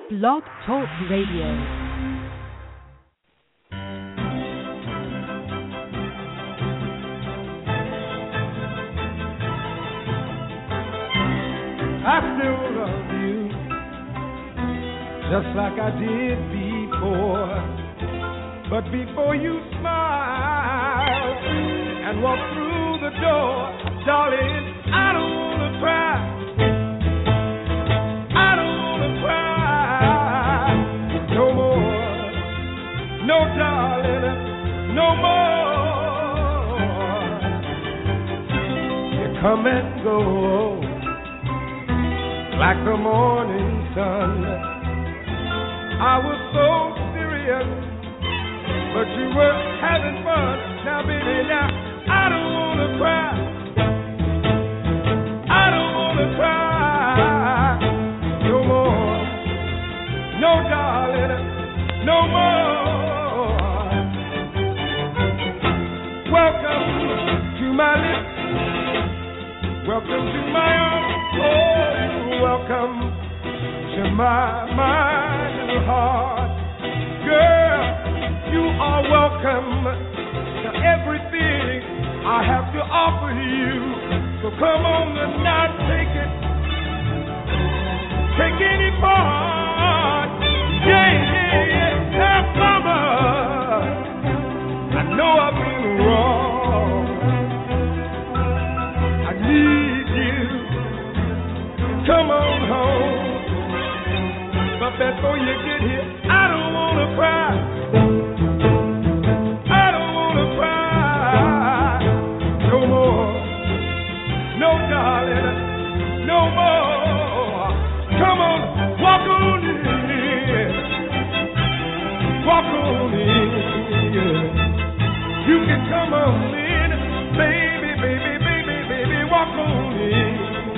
Blog Talk Radio. I still love you, just like I did before. But before you smile and walk through the door, darling, I don't want to cry. I don't want to cry no more. No, darling, no more. You come and go like the morning sun. I was so serious, but you were having fun. Now, baby, now, I don't want to cry. I don't want to cry no more. No, darling, no more. Welcome to my lips. Welcome to my arms. Oh, welcome to my mind and heart. Girl, you are welcome to everything I have to offer you. So come on and not take it. Take any part. Yeah, yeah, yeah. Now, mama, I know I've been wrong. I need you. Come on home. But before you get here, I don't want to cry. I don't want to cry no more. No, darling, no more. Come on, walk on in. Walk on in. You can come on in. Baby, baby, baby, baby, walk on in.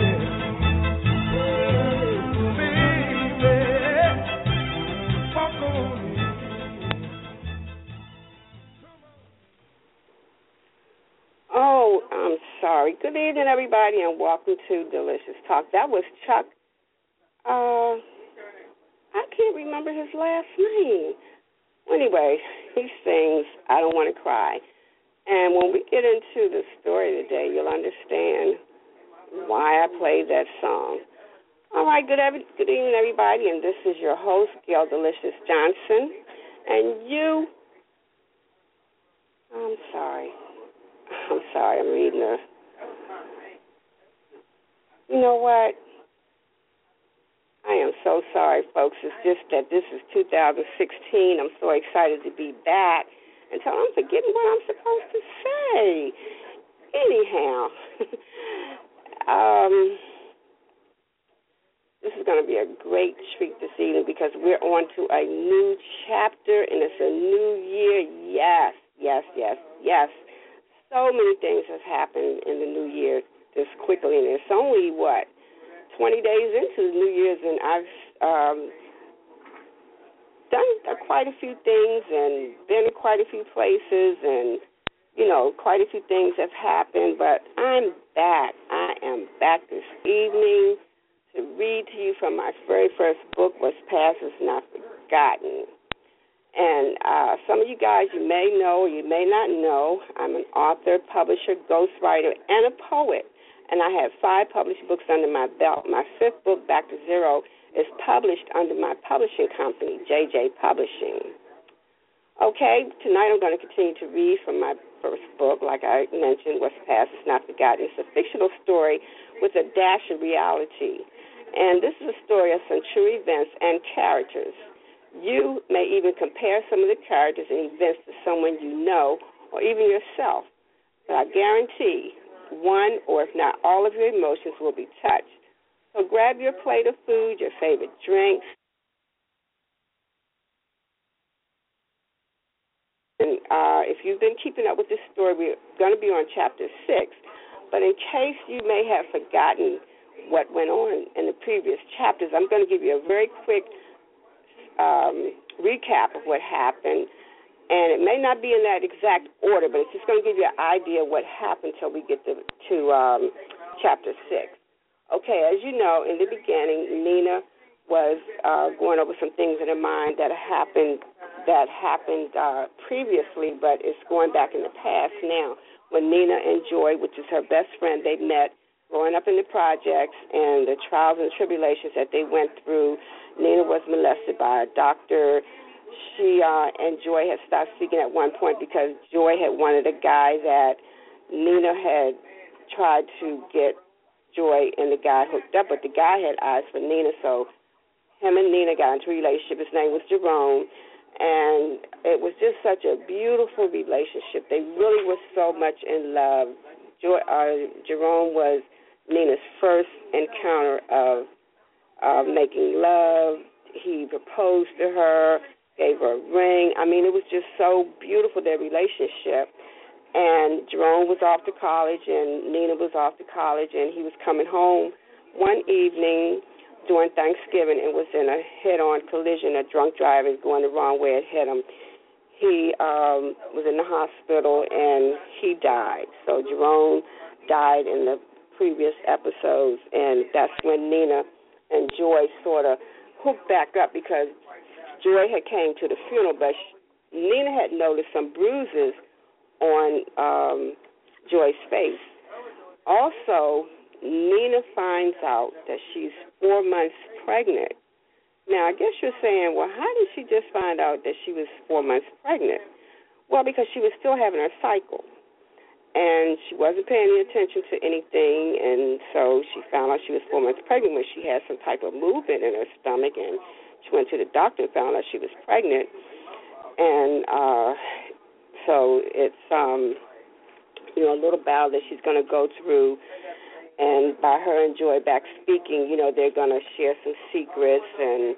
Oh, I'm sorry. Good evening, everybody, and welcome to Delicious Talk. That was Chuck. I can't remember his last name. Anyway, he sings "I Don't Want to Cry." And when we get into the story today, you'll understand why I played that song. All right, good evening, everybody, and this is your host, Gail Delicious Johnson. And I'm sorry, I'm reading You know what? I am so sorry, folks. It's just that this is 2016. I'm so excited to be back until I'm forgetting what I'm supposed to say. Anyhow, this is going to be a great treat this evening because we're on to a new chapter and it's a new year. Yes, yes, yes, yes. So many things have happened in the new year this quickly, and it's only, 20 days into the New Year's, and I've done quite a few things and been in quite a few places, and, quite a few things have happened, but I'm back. I am back this evening to read to you from my very first book, What's Past Is Not Forgotten. And some of you guys, you may know or you may not know, I'm an author, publisher, ghostwriter, and a poet. And I have 5 published books under my belt. My 5th book, Back to Zero, is published under my publishing company, JJ Publishing. Okay, tonight I'm going to continue to read from my first book, like I mentioned, What's Past Is Not Forgotten. It's a fictional story with a dash of reality. And this is a story of some true events and characters. You may even compare some of the characters and events to someone you know or even yourself. But I guarantee one or if not all of your emotions will be touched. So grab your plate of food, your favorite drinks. And if you've been keeping up with this story, we're going to be on Chapter 6. But in case you may have forgotten what went on in the previous chapters, I'm going to give you a very quick recap of what happened, and it may not be in that exact order, but it's just going to give you an idea of what happened until we get to Chapter 6. Okay, as you know, in the beginning, Nina was going over some things in her mind that happened previously, but it's going back in the past now. When Nina and Joy, which is her best friend, they met growing up in the projects and the trials and tribulations that they went through. Nina was molested by a doctor. She and Joy had stopped speaking at one point because Joy had wanted a guy that Nina had tried to get Joy and the guy hooked up, but the guy had eyes for Nina, so him and Nina got into a relationship. His name was Jerome, and it was just such a beautiful relationship. They really were so much in love. Jerome was Nina's first encounter of making love. He proposed to her, gave her a ring. I mean, it was just so beautiful, their relationship. And Jerome was off to college, and Nina was off to college, and he was coming home one evening during Thanksgiving and was in a head-on collision. A drunk driver going the wrong way and hit him. He was in the hospital, and he died. So Jerome died in the previous episodes, and that's when Nina and Joy sort of hooked back up because Joy had came to the funeral, but Nina had noticed some bruises on Joy's face. Also, Nina finds out that she's 4 months pregnant. Now, I guess you're saying, well, how did she just find out that she was 4 months pregnant? Well, because she was still having her cycle, and she wasn't paying any attention to anything, and so she found out she was 4 months pregnant when she had some type of movement in her stomach, and she went to the doctor and found out she was pregnant, and so it's, a little battle that she's going to go through. And by her and Joy back speaking, they're going to share some secrets. And,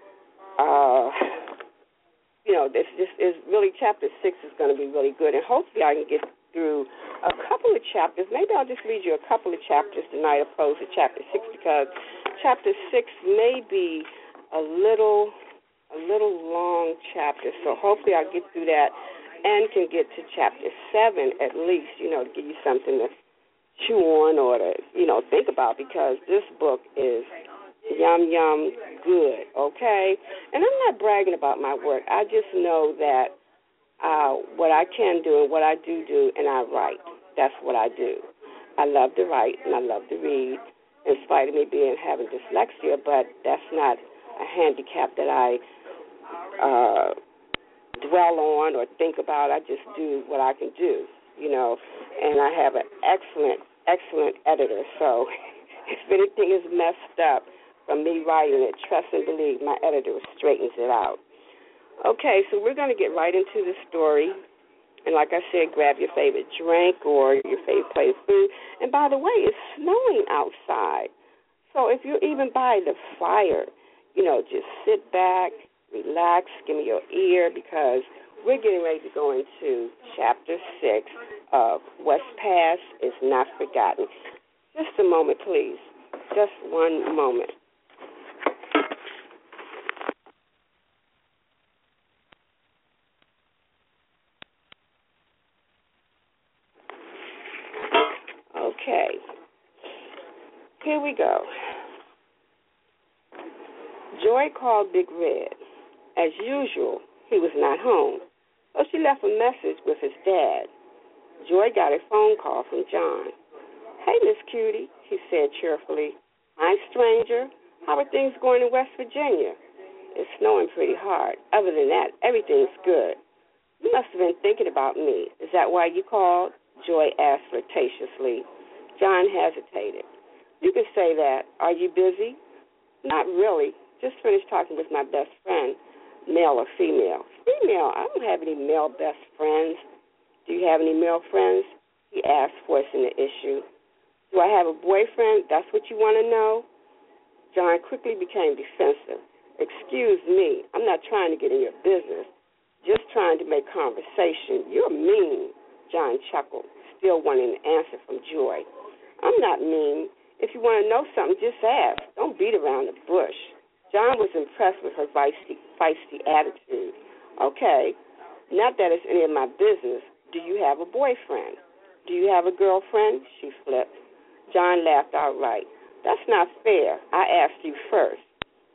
this is really, chapter 6 is going to be really good. And hopefully I can get through a couple of chapters. Maybe I'll just read you a couple of chapters tonight opposed to chapter 6 because chapter 6 may be a little long chapter. So hopefully I'll get through that and can get to chapter 7 at least, to give you something to chew on or to, think about because this book is yum, yum good, okay? And I'm not bragging about my work. I just know that what I can do and what I do, and I write. That's what I do. I love to write and I love to read in spite of me having dyslexia, but that's not a handicap that I dwell on or think about. I just do what I can do, and I have an excellent editor. So if anything is messed up from me writing it, trust and believe my editor straightens it out. Okay, so we're going to get right into the story. And like I said, grab your favorite drink or your favorite plate of food. And by the way, it's snowing outside. So if you're even by the fire, just sit back, relax, give me your ear because we're getting ready to go into chapter 6 of What's Past is Not Forgotten. Just a moment, please. Just one moment. Okay. Here we go. Joy called Big Red. As usual, he was not home, so she left a message with his dad. Joy got a phone call from John. "Hey, Miss Cutie," he said cheerfully. "Hi, stranger. How are things going in West Virginia?" "It's snowing pretty hard. Other than that, everything's good." "You must have been thinking about me. Is that why you called?" Joy asked flirtatiously. John hesitated. "You can say that. Are you busy?" "Not really. Just finished talking with my best friend, male or female." "Female? I don't have any male best friends." "Do you have any male friends?" he asked, forcing the issue. "Do I have a boyfriend? That's what you want to know?" John quickly became defensive. "Excuse me, I'm not trying to get in your business, just trying to make conversation. You're mean," John chuckled, still wanting an answer from Joy. "I'm not mean. If you want to know something, just ask. Don't beat around the bush." John was impressed with her feisty attitude. "Okay, not that it's any of my business. Do you have a boyfriend?" "Do you have a girlfriend?" she flipped. John laughed outright. "That's not fair. I asked you first."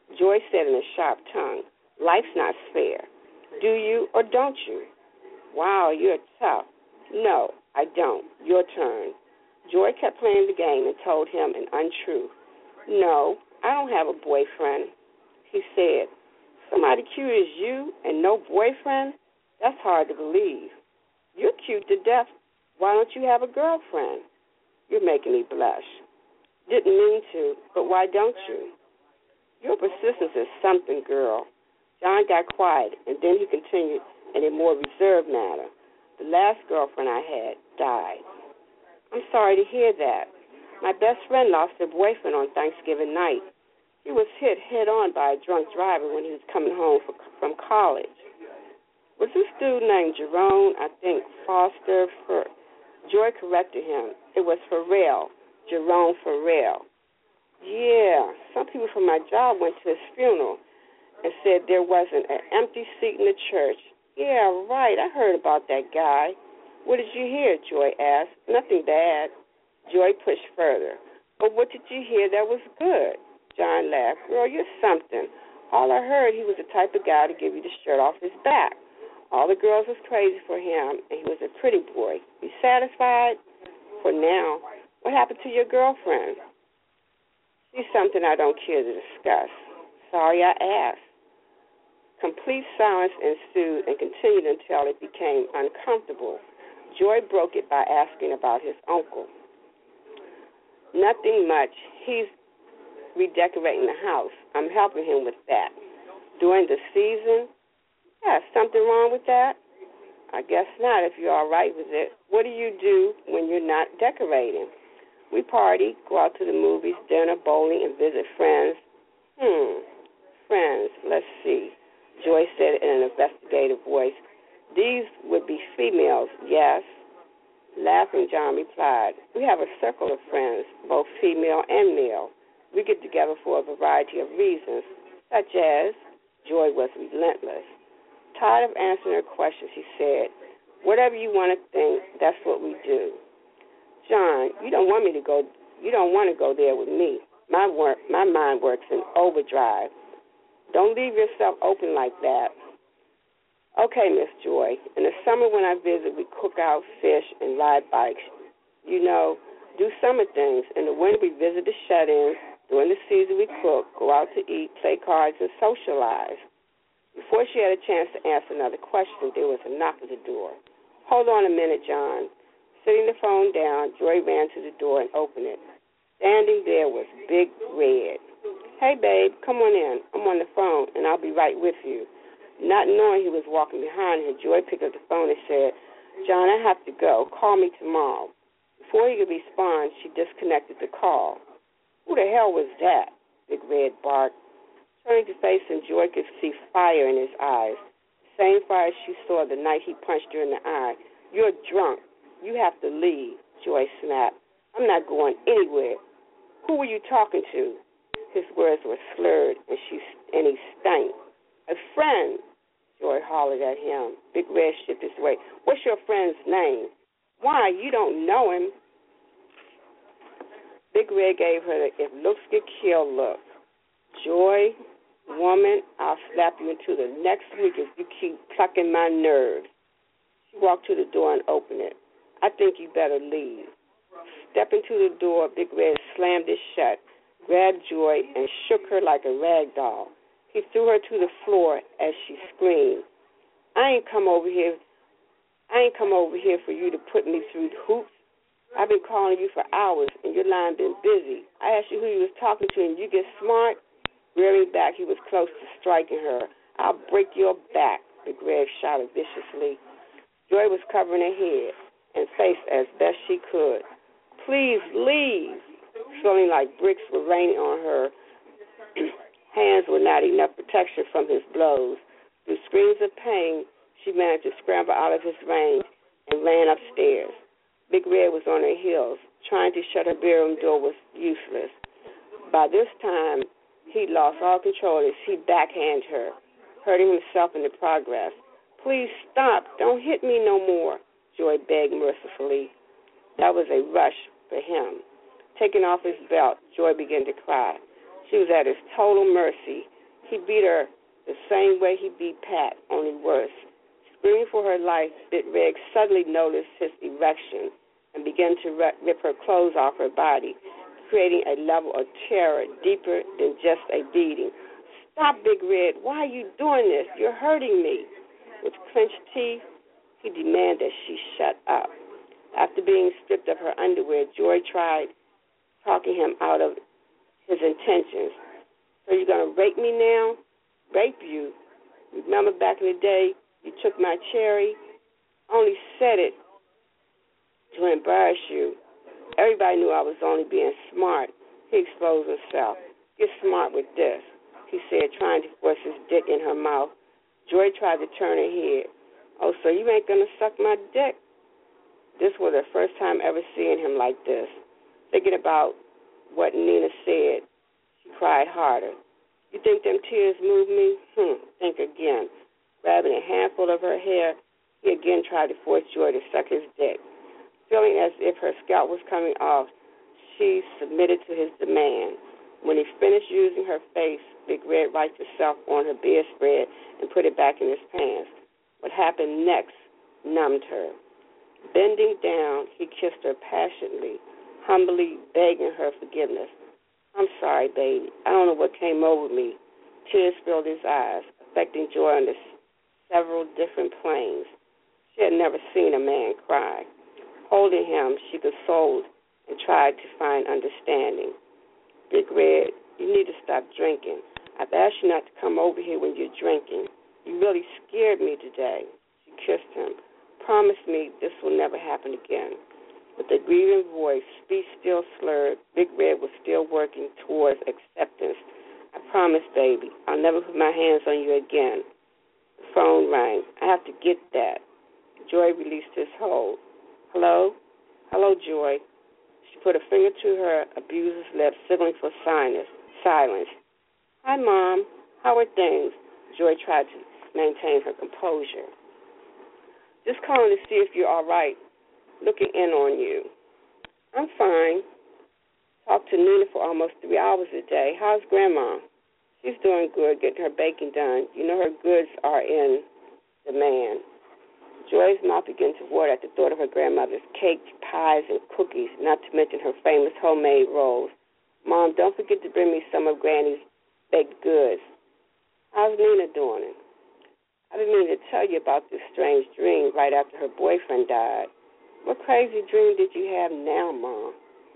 Joy said in a sharp tongue, life's not fair. Do you or don't you? Wow, you're tough. No, I don't. Your turn. Joy kept playing the game and told him an untruth. No, I don't have a boyfriend. He said, somebody cute as you and no boyfriend? That's hard to believe. You're cute to death. Why don't you have a girlfriend? You're making me blush. Didn't mean to, but why don't you? Your persistence is something, girl. John got quiet, and then he continued in a more reserved manner. The last girlfriend I had died. I'm sorry to hear that. My best friend lost her boyfriend on Thanksgiving night. He was hit head-on by a drunk driver when he was coming home from college. Was this dude named Jerome? I think Foster. Joy corrected him. It was Farrell, Jerome Farrell. Yeah, some people from my job went to his funeral and said there wasn't an empty seat in the church. Yeah, right, I heard about that guy. What did you hear? Joy asked. Nothing bad. Joy pushed further. But what did you hear that was good? John laughed. Girl, you're something. All I heard, he was the type of guy to give you the shirt off his back. All the girls was crazy for him, and he was a pretty boy. You satisfied? For now. What happened to your girlfriend? She's something I don't care to discuss. Sorry I asked. Complete silence ensued and continued until it became uncomfortable. Joy broke it by asking about his uncle. Nothing much. He's redecorating the house. I'm helping him with that. During the season? Yeah, something wrong with that? I guess not if you're all right with it. What do you do when you're not decorating? We party, go out to the movies, dinner, bowling, and visit friends. Friends, let's see. Joy said in an investigative voice. These would be females, yes. Laughing, John replied, we have a circle of friends, both female and male. We get together for a variety of reasons, such as Joy was relentless. Tired of answering her questions, he said, whatever you want to think, that's what we do. John, you don't want to go there with me. My mind works in overdrive. Don't leave yourself open like that. Okay, Miss Joy. In the summer when I visit, we cook out, fish, and ride bikes. You know, do summer things. In the winter, we visit the shut-ins. During the season, we cook, go out to eat, play cards, and socialize. Before she had a chance to answer another question, there was a knock at the door. Hold on a minute, John. Sitting the phone down, Joy ran to the door and opened it. Standing there was Big Red. Hey, babe, come on in. I'm on the phone, and I'll be right with you. Not knowing he was walking behind her, Joy picked up the phone and said, John, I have to go. Call me tomorrow. Before he could respond, she disconnected the call. Who the hell was that? Big Red barked. Turning to face him, Joy could see fire in his eyes. The same fire she saw the night he punched her in the eye. You're drunk. You have to leave, Joy snapped. I'm not going anywhere. Who were you talking to? His words were slurred, and he stank. A friend, Joy hollered at him. Big Red shifted his way. What's your friend's name? Why, you don't know him. Big Red gave her the if looks could kill look. Joy, woman, I'll slap you into the next week if you keep plucking my nerves. She walked to the door and opened it. I think you better leave. Stepping to the door, Big Red slammed it shut, grabbed Joy, and shook her like a rag doll. He threw her to the floor as she screamed. I ain't come over here for you to put me through the hoops. I've been calling you for hours, and your line been busy. I asked you who you was talking to, and you get smart. Rearing back, he was close to striking her. I'll break your back, Big Red shouted viciously. Joy was covering her head and face as best she could. Please leave. Feeling like bricks were raining on her. Hands were not enough protection from his blows. Through screams of pain, she managed to scramble out of his range and ran upstairs. Big Red was on her heels. Trying to shut her bedroom door was useless. By this time, he'd lost all control as he backhanded her, hurting himself in the progress. Please stop. Don't hit me no more, Joy begged mercifully. That was a rush for him. Taking off his belt, Joy began to cry. She was at his total mercy. He beat her the same way he beat Pat, only worse. Screaming for her life, Big Red suddenly noticed his erection and began to rip her clothes off her body, creating a level of terror deeper than just a beating. Stop, Big Red. Why are you doing this? You're hurting me. With clenched teeth, he demanded that she shut up. After being stripped of her underwear, Joy tried talking him out of his intentions. So you're going to rape me now? Rape you? Remember back in the day, you took my cherry? I only said it to embarrass you. Everybody knew I was only being smart. He exposed himself. Get smart with this, he said, trying to force his dick in her mouth. Joy tried to turn her head. Oh, so you ain't going to suck my dick? This was her first time ever seeing him like this. Thinking about what Nina said, she cried harder. You think them tears move me? Think again. Grabbing a handful of her hair, he again tried to force Joy to suck his dick. Feeling as if her scalp was coming off, she submitted to his demand. When he finished using her face, Big Red wiped herself on her bedspread and put it back in his pants. What happened next numbed her. Bending down, he kissed her passionately, humbly begging her forgiveness. I'm sorry, baby. I don't know what came over me. Tears filled his eyes, affecting Joy on several different planes. She had never seen a man cry. Holding him, she consoled and tried to find understanding. Big Red, you need to stop drinking. I've asked you not to come over here when you're drinking. You really scared me today. She kissed him. Promise me this will never happen again. With a grieving voice, speech still slurred, Big Red was still working towards acceptance. I promise, baby, I'll never put my hands on you again. The phone rang. I have to get that. Joy released his hold. Hello? Hello, Joy. She put a finger to her abuser's lips, signaling for silence. Hi, Mom. How are things? Joy tried to maintain her composure. Just calling to see if you're all right. Looking in on you. I'm fine. Talked to Nina for almost 3 hours a day. How's Grandma? She's doing good, getting her baking done. You know her goods are in demand. Joy's mouth began to water at the thought of her grandmother's cakes, pies, and cookies, not to mention her famous homemade rolls. Mom, don't forget to bring me some of Granny's baked goods. How's Nina doing? I've been meaning to tell you about this strange dream right after her boyfriend died. What crazy dream did you have now, Mom?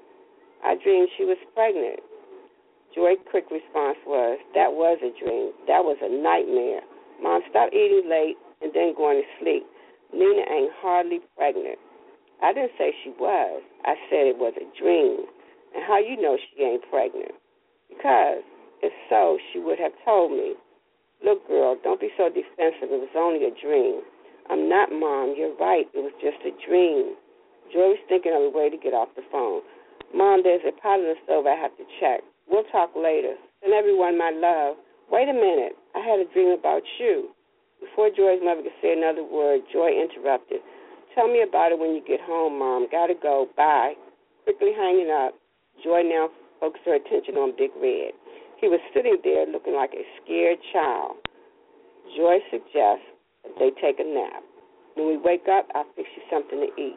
I dreamed she was pregnant. Joy's quick response was, that was a dream. That was a nightmare. Mom, stop eating late and then going to sleep. Nina ain't hardly pregnant. I didn't say she was. I said it was a dream. And how you know she ain't pregnant? Because if so, she would have told me. Look, girl, don't be so defensive. It was only a dream. I'm not, Mom. You're right. It was just a dream. Joy was thinking of a way to get off the phone. Mom, there's a pot on the stove I have to check. We'll talk later. Send everyone my love. Wait a minute. I had a dream about you. Before Joy's mother could say another word, Joy interrupted. Tell me about it when you get home, Mom. Gotta go. Bye. Quickly hanging up, Joy now focused her attention on Big Red. He was sitting there looking like a scared child. Joy suggests that they take a nap. When we wake up, I'll fix you something to eat.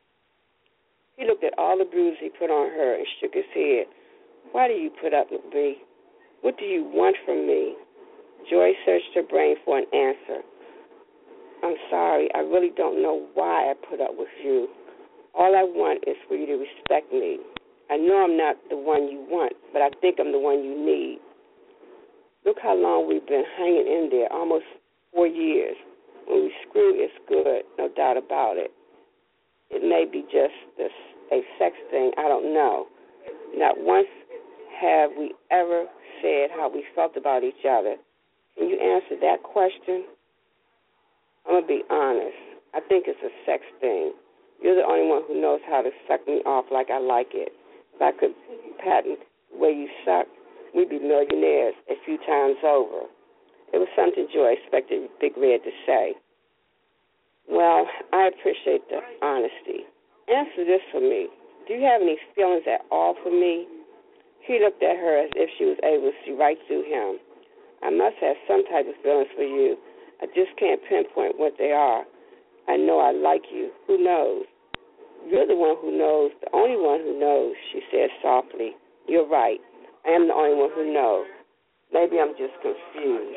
He looked at all the bruises he put on her and shook his head. Why do you put up with me? What do you want from me? Joy searched her brain for an answer. I'm sorry. I really don't know why I put up with you. All I want is for you to respect me. I know I'm not the one you want, but I think I'm the one you need. Look how long we've been hanging in there, almost 4 years. When we screw, it's good, no doubt about it. It may be just a sex thing, I don't know. Not once have we ever said how we felt about each other. Can you answer that question? I'm going to be honest. I think it's a sex thing. You're the only one who knows how to suck me off like I like it. If I could patent the way you suck, we'd be millionaires a few times over. It was something Joy expected Big Red to say. Well, I appreciate the honesty. Answer this for me. Do you have any feelings at all for me? He looked at her as if she was able to see right through him. I must have some type of feelings for you. I just can't pinpoint what they are. I know I like you. Who knows? You're the one who knows, the only one who knows, she said softly. You're right. I am the only one who knows. Maybe I'm just confused.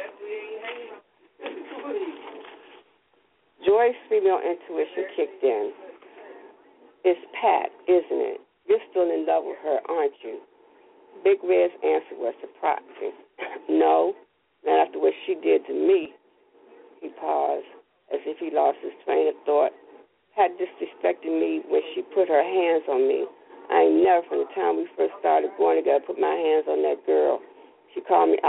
Joy's female intuition kicked in. It's Pat, isn't it? You're still in love with her, aren't you? Big Red's answer was surprising. No, not after what she did to me. He paused, as if he lost his train of thought. Pat disrespected me when she put her hands on me. I ain't never, from the time we first started going together, put my hands on that girl. She called me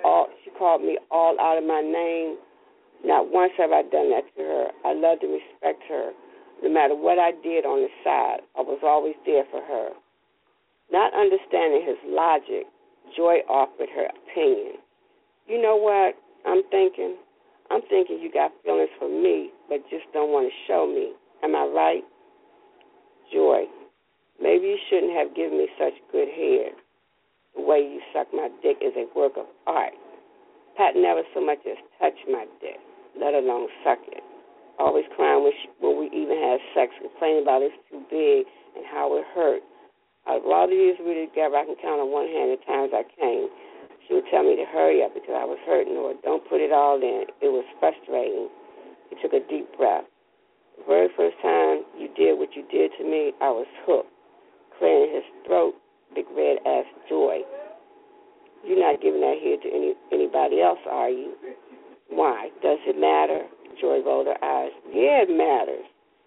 all out of my name. Not once have I done that to her. I loved and respect her. No matter what I did on the side, I was always there for her. Not understanding his logic, Joy offered her opinion. You know what I'm thinking? I'm thinking you got feelings for me, but just don't want to show me. Am I right? Joy, maybe you shouldn't have given me such good head. The way you suck my dick is a work of art. Pat never so much as touched my dick, let alone suck it. Always crying when we even had sex, complaining about it's too big and how it hurt. Out of all the years we were together, I can count on one hand the times I came. She would tell me to hurry up because I was hurting, or don't put it all in. It was frustrating. He took a deep breath. The very first time you did what you did to me, I was hooked. Clearing his throat, Big Red asked Joy, "You're not giving that here to anybody else, are you?" "Why? Does it matter?" Joy rolled her eyes. "Yeah, it matters."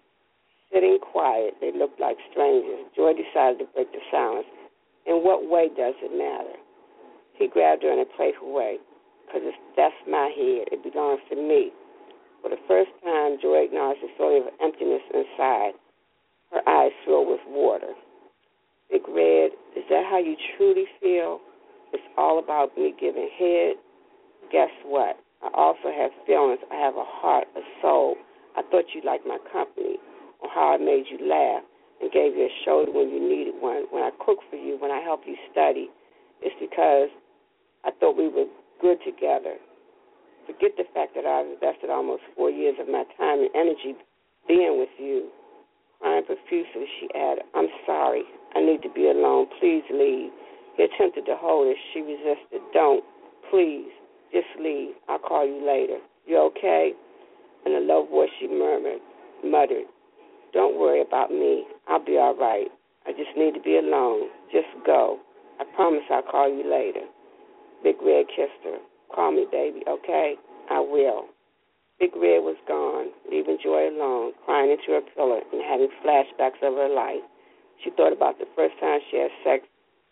Sitting quiet, they looked like strangers. Joy decided to break the silence. "In what way does it matter?" He grabbed her in a playful way. "Because that's my head. It belongs to me." For the first time, Joy acknowledged a feeling of emptiness inside. Her eyes filled with water. "Big Red, is that how you truly feel? It's all about me giving head? Guess what? I also have feelings. I have a heart, a soul. I thought you liked my company, or how I made you laugh and gave you a shoulder when you needed one. When I cooked for you, when I helped you study, it's because I thought we were good together. Forget the fact that I've invested almost 4 years of my time and energy being with you." Crying profusely, she added, "I'm sorry. I need to be alone. Please leave." He attempted to hold her. She resisted. "Don't. Please. Just leave. I'll call you later. You okay?" In a low voice, she muttered, "Don't worry about me. I'll be all right. I just need to be alone. Just go. I promise I'll call you later." Big Red kissed her. "Call me, baby, okay? I will." Big Red was gone, leaving Joy alone, crying into her pillow and having flashbacks of her life. She thought about the first time she had sex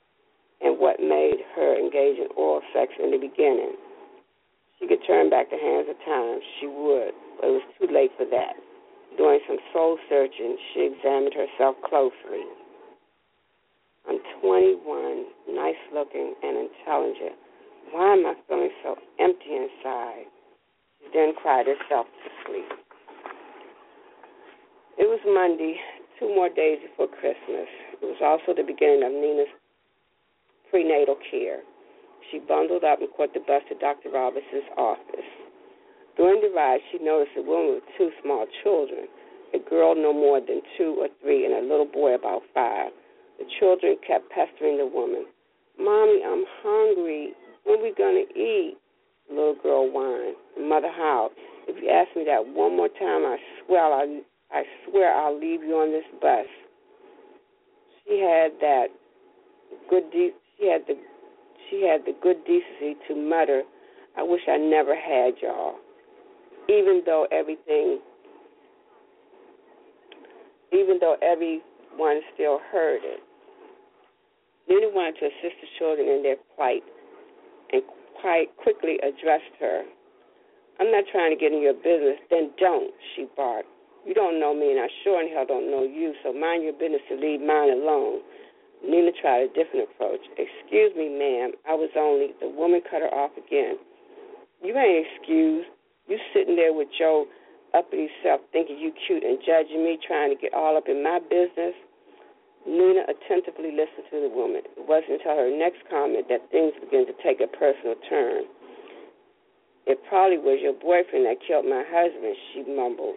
and what made her engage in oral sex in the beginning. She could turn back the hands of time. She would, but it was too late for that. Doing some soul searching, she examined herself closely. I'm 21, nice-looking, and intelligent. Why am I feeling so empty inside? She then cried herself to sleep. It was Monday, 2 more days before Christmas. It was also the beginning of Nina's prenatal care. She bundled up and caught the bus to Dr. Robinson's office. During the ride, she noticed a woman with 2 small children, a girl no more than 2 or 3 and a little boy about 5. The children kept pestering the woman. "Mommy, I'm hungry. When are we going to eat?" The little girl whined. "Mother, how? If you ask me that one more time, I swear I'll leave you on this bus." She had the good decency to mutter, "I wish I never had y'all," even though everyone still heard it. Nina wanted to assist the children in their plight and quite quickly addressed her. "I'm not trying to get in your business." "Then don't," she barked. "You don't know me, and I sure in hell don't know you, so mind your business and leave mine alone." Nina tried a different approach. "Excuse me, ma'am, I was only..." The woman cut her off again. "You ain't excused. You sitting there with your uppity self thinking you cute and judging me, trying to get all up in my business." Nina attentively listened to the woman. It wasn't until her next comment that things began to take a personal turn. It probably was your boyfriend that killed my husband, she mumbled.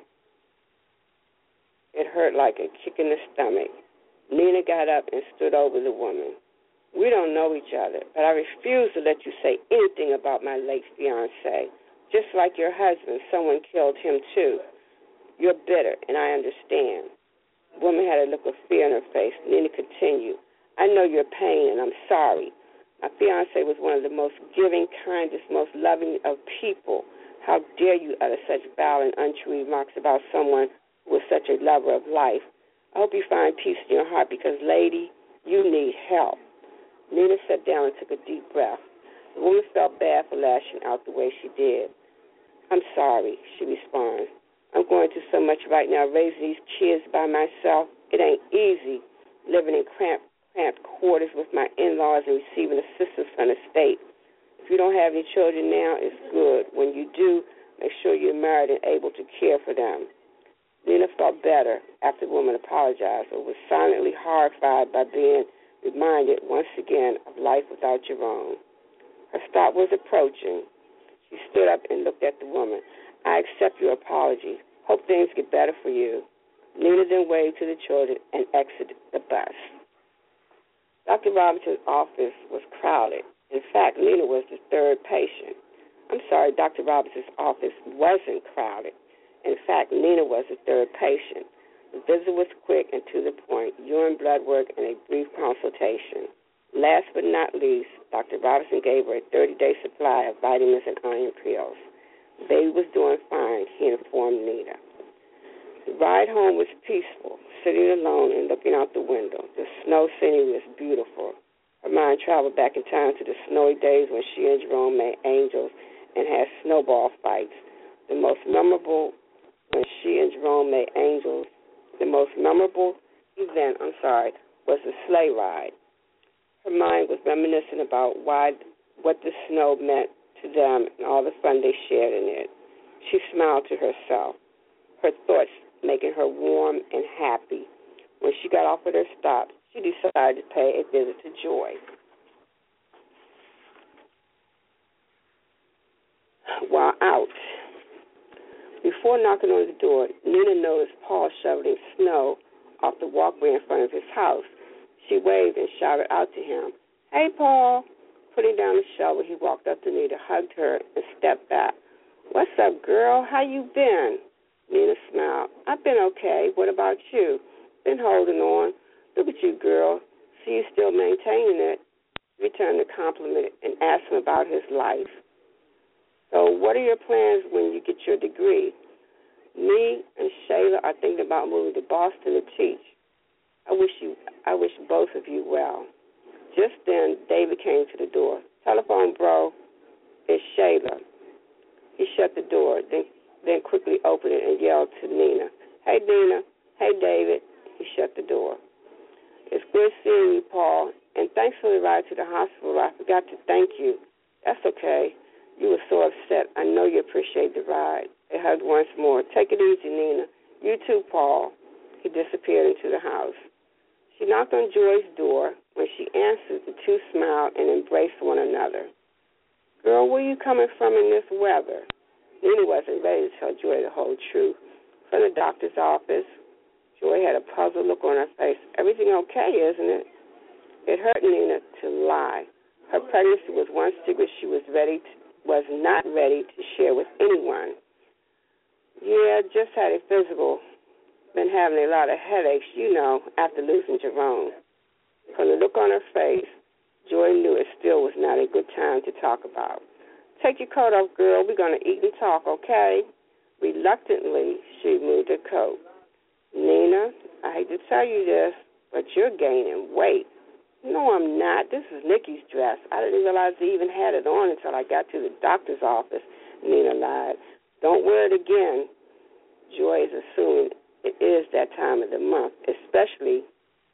It hurt like a kick in the stomach. Nina got up and stood over the woman. We don't know each other, but I refuse to let you say anything about my late fiancé. Just like your husband, someone killed him too. You're bitter, and I understand. The woman had a look of fear on her face. Nina continued, I know your pain, and I'm sorry. My fiancé was one of the most giving, kindest, most loving of people. How dare you utter such vile and untrue remarks about someone who was such a lover of life? I hope you find peace in your heart because, lady, you need help. Nina sat down and took a deep breath. The woman felt bad for lashing out the way she did. I'm sorry, she responded. I'm going through so much right now, raising these kids by myself. It ain't easy living in cramped quarters with my in-laws and receiving assistance from the state. If you don't have any children now, it's good. When you do, make sure you're married and able to care for them. Nina felt better after the woman apologized, but was silently horrified by being reminded once again of life without Jerome. Her stop was approaching. She stood up and looked at the woman. I accept your apology. Hope things get better for you. Nina then waved to the children and exited the bus. Dr. Robinson's office was crowded. In fact, Nina was the third patient. I'm sorry, Dr. Robinson's office wasn't crowded. In fact, Nina was the third patient. The visit was quick and to the point, urine blood work and a brief consultation. Last but not least, Dr. Robinson gave her a 30-day supply of vitamins and iron pills. The baby was doing fine, he informed Nina. The ride home was peaceful, sitting alone and looking out the window. The snow scenery was beautiful. Her mind traveled back in time to the snowy days when she and Jerome made angels and had snowball fights. The most memorable event, was the sleigh ride. Her mind was reminiscent about what the snow meant to them and all the fun they shared in it. She smiled to herself, her thoughts making her warm and happy. When she got off at her stop, she decided to pay a visit to Joy. While out, before knocking on the door, Nina noticed Paul shoveling snow off the walkway in front of his house. She waved and shouted out to him, Hey, Paul. Putting down the shovel, he walked up to Nina, hugged her, and stepped back. What's up, girl? How you been? Nina smiled. I've been okay. What about you? Been holding on. Look at you, girl. See you still maintaining it. He returned the compliment and asked him about his life. So what are your plans when you get your degree? Me and Shayla are thinking about moving to Boston to teach. I wish both of you well. Just then, David came to the door. Telephone, bro. It's Shayla. He shut the door, then quickly opened it and yelled to Nina. Hey, Nina. Hey, David. He shut the door. It's good seeing you, Paul, and thanks for the ride to the hospital. I forgot to thank you. That's okay. You were so upset. I know you appreciate the ride. They hugged once more. Take it easy, Nina. You too, Paul. He disappeared into the house. She knocked on Joy's door. When she answered, the two smiled and embraced one another. Girl, where you coming from in this weather? Nina wasn't ready to tell Joy the whole truth. From the doctor's office, Joy had a puzzled look on her face. Everything okay, isn't it? It hurt Nina to lie. Her pregnancy was one secret she was not ready to share with anyone. Yeah, just had a physical. Been having a lot of headaches, after losing Jerome. From the look on her face, Joy knew it still was not a good time to talk about. Take your coat off, girl. We're going to eat and talk, okay? Reluctantly, she removed her coat. Nina, I hate to tell you this, but you're gaining weight. No, I'm not. This is Nikki's dress. I didn't realize they even had it on until I got to the doctor's office, Nina lied. Don't wear it again. Joy is assuming it is that time of the month, especially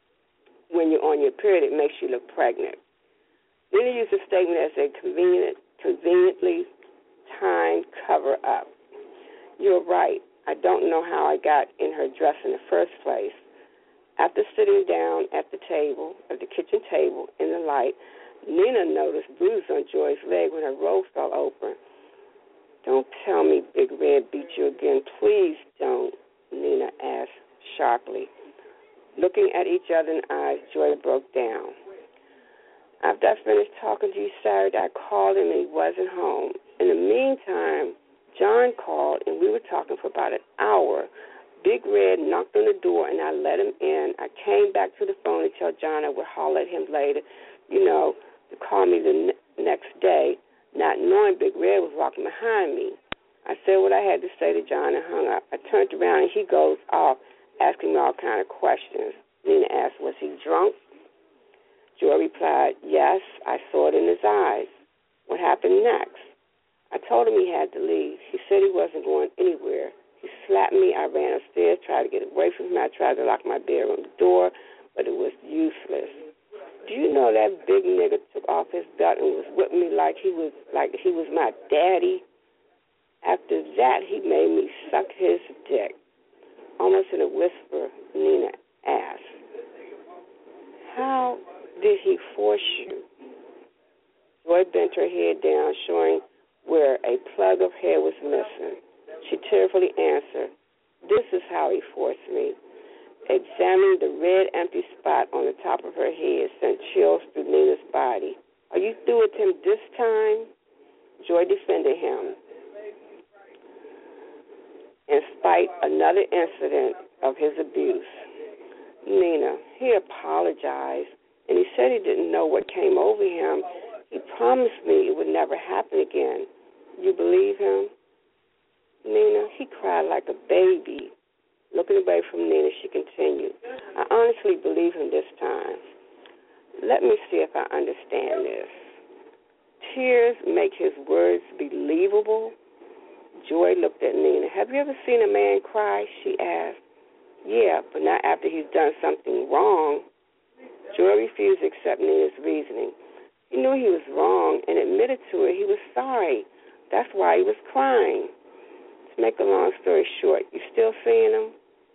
when you're on your period. It makes you look pregnant. Nina used the statement as a conveniently timed cover-up. You're right. I don't know how I got in her dress in the first place. After sitting down at the kitchen table, in the light, Nina noticed bruises on Joy's leg when her robe fell open. Don't tell me Big Red beat you again. Please don't, Nina asked sharply. Looking at each other in the eyes, Joy broke down. After I finished talking to you Saturday, I called him and he wasn't home. In the meantime, John called and we were talking for about an hour. Big Red knocked on the door and I let him in. I came back to the phone to tell John I would holler at him later, to call me the next day, not knowing Big Red was walking behind me. I said what I had to say to John and hung up. I turned around and he goes off, asking me all kind of questions. Nina asked, was he drunk? Joy replied, yes, I saw it in his eyes. What happened next? I told him he had to leave. He said he wasn't going anywhere. He slapped me. I ran upstairs, tried to get away from him. I tried to lock my bedroom door, but it was useless. Do you know that big nigga took off his belt and was whipping me like he was my daddy? After that, he made me suck his dick. Almost in a whisper, Nina asked, how did he force you? Joy bent her head down, showing where a plug of hair was missing. She tearfully answered, this is how he forced me. Examining the red, empty spot on the top of her head sent chills through Nina's body. Are you through with him this time? Joy defended him. In spite another incident of his abuse. Nina, he apologized, and he said he didn't know what came over him. He promised me it would never happen again. You believe him? Nina, he cried like a baby. Looking away from Nina, she continued, I honestly believe him this time. Let me see if I understand this. Tears make his words believable. Joy looked at Nina. Have you ever seen a man cry? She asked. Yeah, but not after he's done something wrong. Joy refused to accept Nina's reasoning. He knew he was wrong and admitted to it. He was sorry. That's why he was crying. To make a long story short, you still seeing him?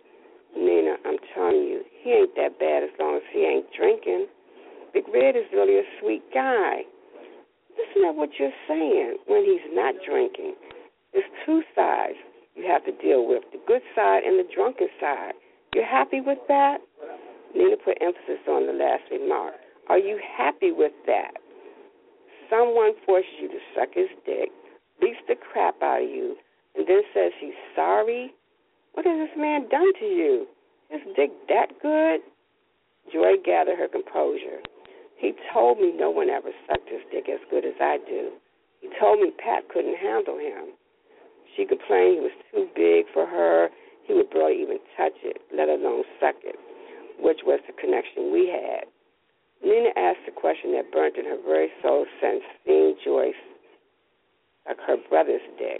Nina, I'm telling you, he ain't that bad as long as he ain't drinking. Big Red is really a sweet guy. Listen to what you're saying when he's not drinking. There's two sides you have to deal with, the good side and the drunken side. You're happy with that? Nina put emphasis on the last remark. Are you happy with that? Someone forces you to suck his dick, beats the crap out of you, and then says he's sorry? What has this man done to you? His dick that good? Joy gathered her composure. He told me no one ever sucked his dick as good as I do. He told me Pat couldn't handle him. She complained he was too big for her. He would barely even touch it, let alone suck it, which was the connection we had. Nina asked a question that burnt in her very soul since seeing Joyce suck her brother's dick.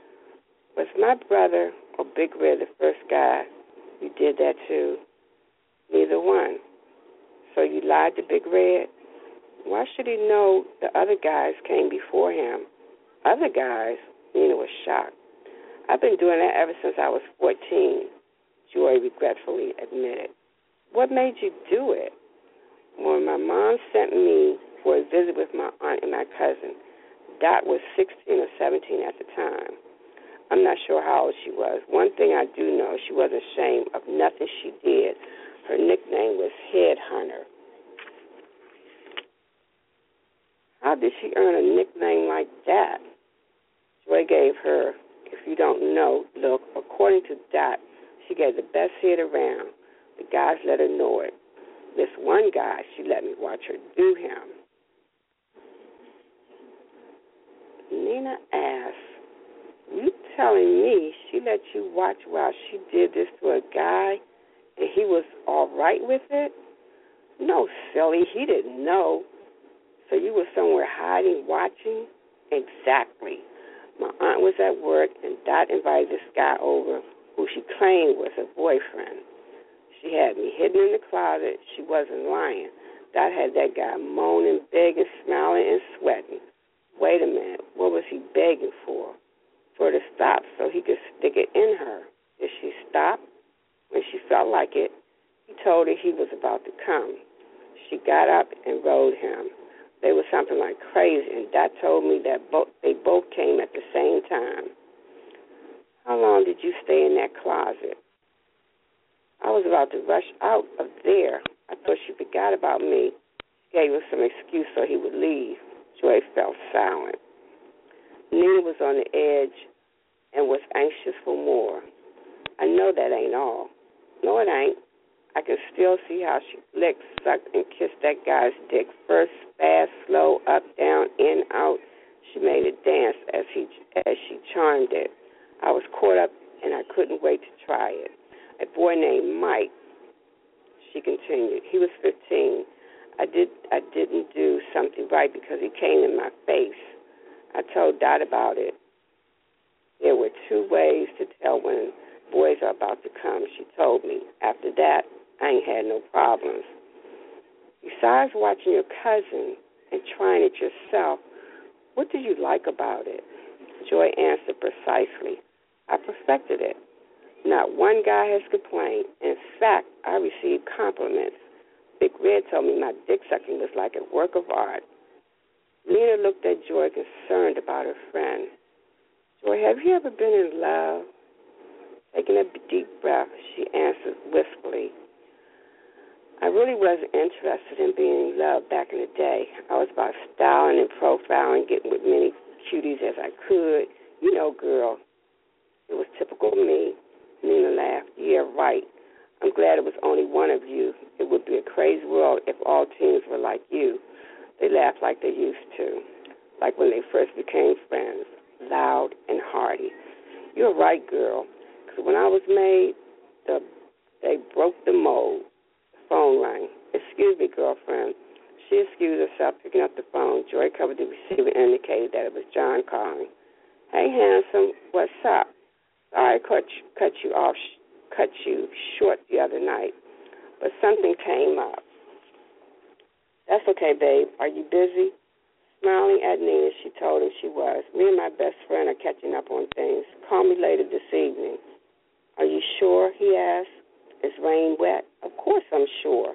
Was my brother or Big Red the first guy you did that to? Neither one. So you lied to Big Red? Why should he know the other guys came before him? Other guys? Nina was shocked. I've been doing that ever since I was 14, Joy regretfully admitted. What made you do it? When my mom sent me for a visit with my aunt and my cousin, Dot was 16 or 17 at the time. I'm not sure how old she was. One thing I do know, she wasn't ashamed of nothing she did. Her nickname was Headhunter. How did she earn a nickname like that? Joy gave her, if you don't know, look, according to Dot, she gave the best head around. The guys let her know it. This one guy, she let me watch her do him. Nina asked, you telling me she let you watch while she did this to a guy and he was all right with it? No, silly, he didn't know. So you were somewhere hiding, watching? Exactly. My aunt was at work and Dot invited this guy over who she claimed was her boyfriend. She had me hidden in the closet. She wasn't lying. Dot had that guy moaning, begging, smiling, and sweating. Wait a minute. What was he begging for? For her to stop so he could stick it in her. Did she stop? When she felt like it, he told her he was about to come. She got up and rode him. They were something like crazy, and Dot told me that they both came at the same time. you stay in that closet? I was about to rush out of there. I thought she forgot about me. She gave us some excuse so he would leave. Joy fell silent. Nina was on the edge and was anxious for more. I know that ain't all. No, it ain't. I can still see how she licked, sucked, and kissed that guy's dick. First, fast, slow, up, down, in, out. She made it dance as she charmed it. I was caught up, and I couldn't wait to try it. A boy named Mike, she continued. He was 15. I didn't do something right because he came in my face. I told Dot about it. There were 2 ways to tell when boys are about to come, she told me. After that, I ain't had no problems. Besides watching your cousin and trying it yourself, what did you like about it? Joy answered precisely. I perfected it. Not one guy has complained. In fact, I received compliments. Big Red told me my dick sucking was like a work of art. Nina looked at Joy, concerned about her friend. Joy, have you ever been in love? Taking a deep breath, she answered wistfully. I really wasn't interested in being in love back in the day. I was about styling and profiling, getting with many cuties as I could. You know, girl. It was typical me. Nina laughed. Yeah, right. I'm glad it was only one of you. It would be a crazy world if all teens were like you. They laughed like they used to, like when they first became friends, loud and hearty. You're right, girl. Because when I was made, they broke the mold. The phone rang. Excuse me, girlfriend. She excused herself, picking up the phone. Joy covered the receiver and indicated that it was John calling. Hey, handsome, what's up? Sorry I cut you short the other night, but something came up. That's okay, babe. Are you busy? Smiling at Nina, she told him she was. Me and my best friend are catching up on things. Call me later this evening. Are you sure? He asked. Is rain wet? Of course I'm sure.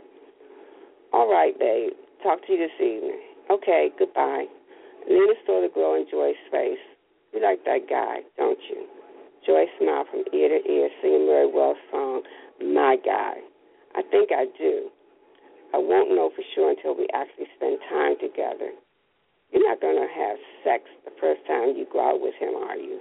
All right, babe. Talk to you this evening. Okay, goodbye. Nina saw the glow in Joy's face. You like that guy, don't you? Joy smiled from ear to ear, singing Mary Wells' song, My Guy. I think I do. I won't know for sure until we actually spend time together. You're not going to have sex the first time you go out with him, are you?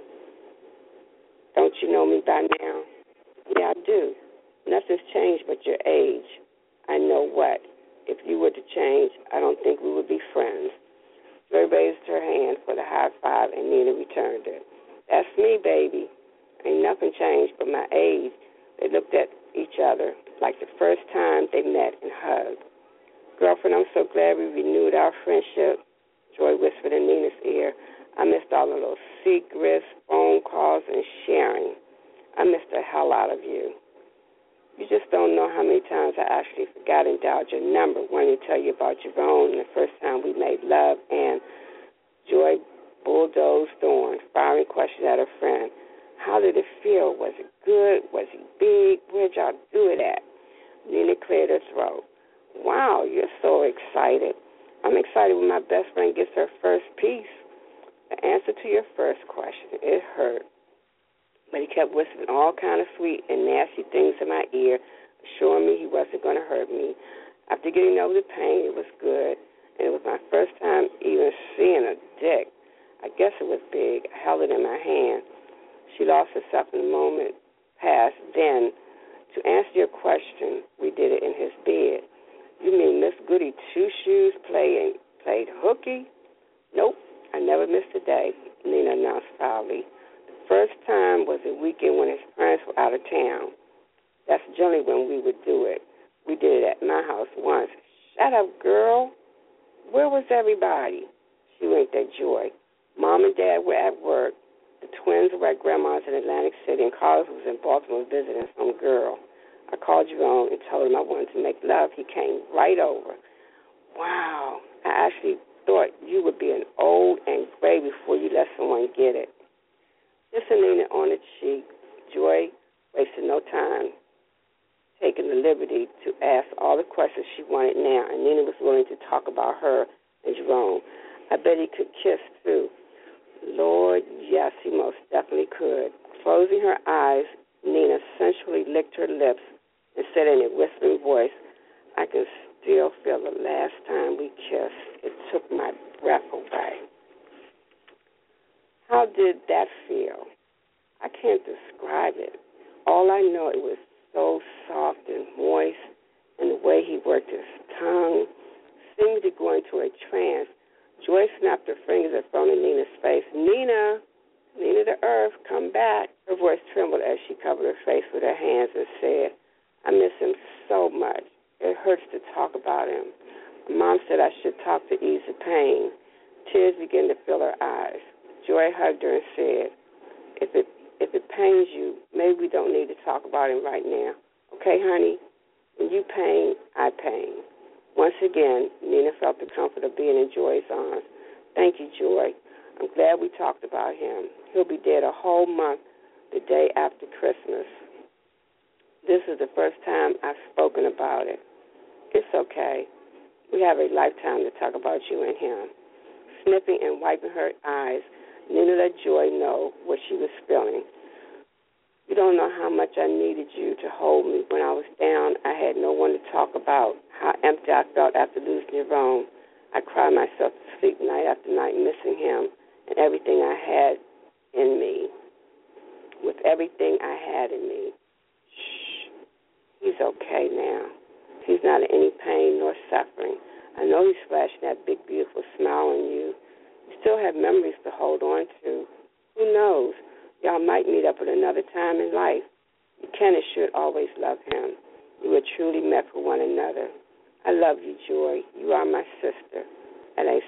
Don't you know me by now? Yeah, I do. Nothing's changed but your age. I know what. If you were to change, I don't think we would be friends. Joy raised her hand for the high five, and Nina returned it. That's me, baby. Ain't nothing changed but my age. They looked at each other like the first time they met and hugged. Girlfriend, I'm so glad we renewed our friendship. Joy whispered in Nina's ear. I missed all the little secrets, phone calls, and sharing. I missed the hell out of you. You just don't know how many times I actually forgot and dialed your number, wanting to tell you about Jerome and the first time we made love, and Joy bulldozed on, firing questions at her friend. How did it feel? Was it good? Was he big? Where'd y'all do it at? Nina cleared her throat. Wow, you're so excited. I'm excited when my best friend gets her first piece. The answer to your first question, it hurt. But he kept whispering all kind of sweet and nasty things in my ear, assuring me he wasn't going to hurt me. After getting over the pain, it was good, and it was my first time even seeing a dick. I guess it was big. I held it in my hand. She lost herself in the moment past. Then, to answer your question, we did it in his bed. You mean Miss Goody Two-Shoes played hooky? Nope, I never missed a day, Nina announced proudly. First time was a weekend when his parents were out of town. That's generally when we would do it. We did it at my house once. Shut up, girl. Where was everybody? She winked at Joy. Mom and Dad were at work. The twins were at Grandma's in Atlantic City, and Carlos was in Baltimore visiting some girl. I called Jerome and told him I wanted to make love. He came right over. Wow. I actually thought you would be an old and gray before you let someone get it. Kissing Nina on the cheek, Joy wasted no time, taking the liberty to ask all the questions she wanted now, and Nina was willing to talk about her and Jerome. I bet he could kiss, too. Lord, yes, he most definitely could. Closing her eyes, Nina sensually licked her lips and said in a whispering voice, I can still feel the last time we kissed. It took my breath away. How did that feel? I can't describe it. All I know, it was so soft and moist, and the way he worked his tongue seemed to go into a trance. Joy snapped her fingers and thrown in Nina's face. Nina the earth, come back. Her voice trembled as she covered her face with her hands and said, I miss him so much. It hurts to talk about him. Mom said I should talk to ease the pain. Tears began to fill her eyes. Joy hugged her and said, if it pains you, maybe we don't need to talk about him right now. Okay, honey? When you pain, I pain. Once again, Nina felt the comfort of being in Joy's arms. Thank you, Joy. I'm glad we talked about him. He'll be dead a whole month the day after Christmas. This is the first time I've spoken about it. It's okay. We have a lifetime to talk about you and him. Sniffing and wiping her eyes, Nina let Joy know what she was feeling. You don't know how much I needed you to hold me. When I was down, I had no one to talk about how empty I felt after losing Jerome. I cried myself to sleep night after night, missing him and everything I had in me. With everything I had in me. Shh. He's okay now. He's not in any pain nor suffering. I know he's flashing that big, beautiful smile on you. You still have memories to hold on to. Who knows? Y'all might meet up at another time in life. You can and should always love him. You were truly meant for one another. I love you, Joy. You are my sister. In a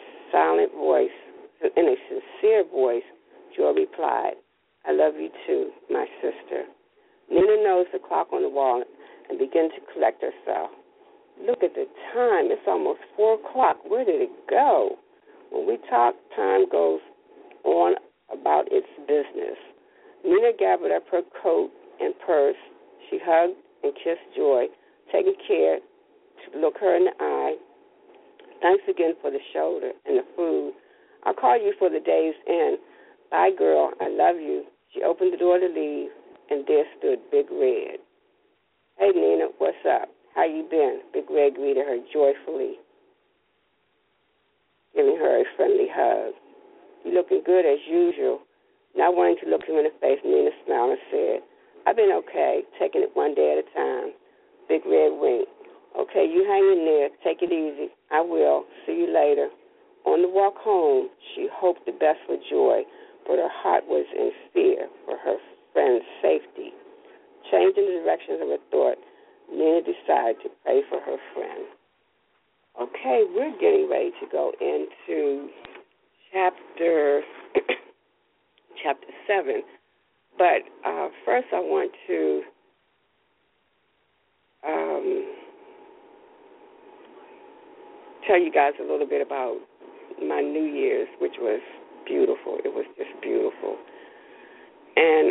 sincere voice, Joy replied, I love you too, my sister. Nina nosed the clock on the wall and began to collect herself. Look at the time. It's almost 4 o'clock. Where did it go? When we talk, time goes on about its business. Nina gathered up her coat and purse. She hugged and kissed Joy, taking care to look her in the eye. Thanks again for the shoulder and the food. I'll call you for the day's end. Bye, girl. I love you. She opened the door to leave, and there stood Big Red. Hey, Nina, what's up? How you been? Big Red greeted her joyfully, giving her a friendly hug. You looking good as usual. Not wanting to look him in the face, Nina smiled and said, I've been okay, taking it one day at a time. Big Red winked. Okay, you hang in there. Take it easy. I will. See you later. On the walk home, she hoped the best for Joy, but her heart was in fear for her friend's safety. Changing the directions of her thought, Nina decided to pray for her friend. Okay, we're getting ready to go into chapter 7. But first I want to tell you guys a little bit about my New Year's, which was beautiful. It was just beautiful. And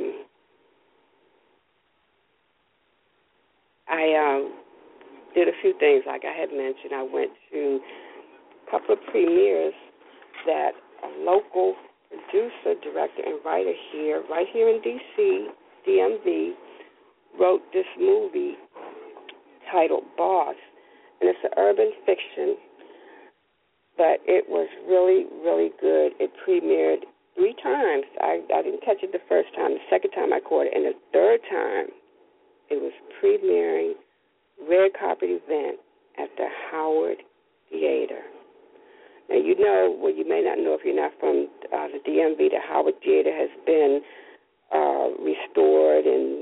I did a few things, like I had mentioned. I went to a couple of premieres that a local producer, director, and writer here, right here in D.C., DMV, wrote this movie titled Boss. And it's an urban fiction, but it was really, really good. It premiered 3 times. I didn't catch it the first time. The second time I caught it. And the third time, it was premiering red carpet event at the Howard Theater. Now, you know, well, you may not know if you're not from the DMV, the Howard Theater has been restored and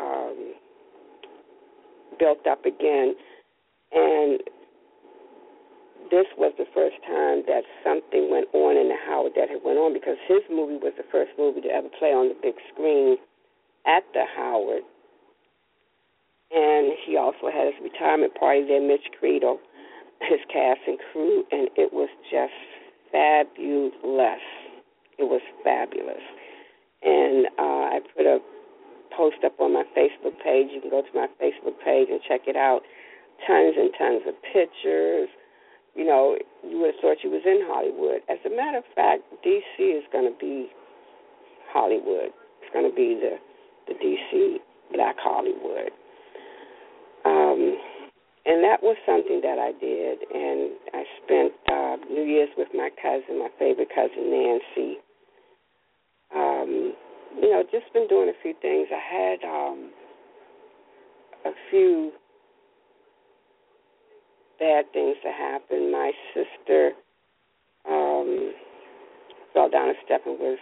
built up again. And this was the first time that something went on in the Howard that had went on, because his movie was the first movie to ever play on the big screen at the Howard. And he also had his retirement party there, Mitch Credo, his cast and crew, and it was just fabulous. It was fabulous. And I put a post up on my Facebook page. You can go to my Facebook page and check it out. Tons and tons of pictures. You know, you would have thought you was in Hollywood. As a matter of fact, D.C. is going to be Hollywood. It's going to be the D.C. Black Hollywood. And that was something that I did, and I spent New Year's with my cousin, my favorite cousin, Nancy. Just been doing a few things. I had a few bad things that happened. My sister fell down a step and was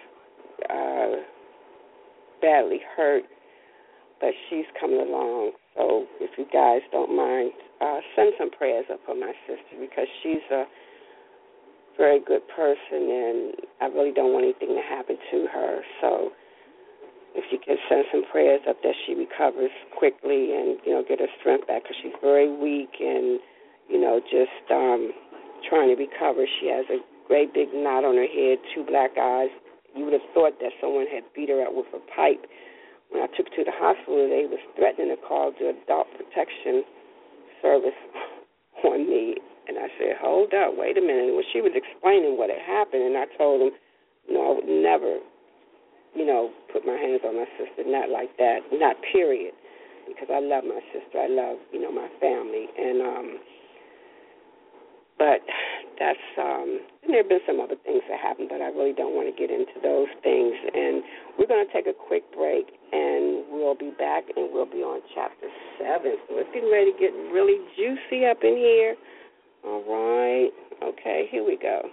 badly hurt, but she's coming along. So if you guys don't mind, send some prayers up for my sister, because she's a very good person, and I really don't want anything to happen to her. So if you can send some prayers up that she recovers quickly and, get her strength back, because she's very weak and, just trying to recover. She has a great big knot on her head, 2 black eyes. You would have thought that someone had beat her up with a pipe. When I took her to the hospital, they was threatening to call the Adult Protection Service on me. And I said, hold up, wait a minute. And when she was explaining what had happened, and I told them, I would never, put my hands on my sister, not like that, not period, because I love my sister. I love, my family. And, but that's, and there have been some other things that happened, but I really don't want to get into those things. And we're going to take a quick break, and we'll be back, and we'll be on Chapter 7. So it's getting ready to get really juicy up in here. All right. Okay, here we go.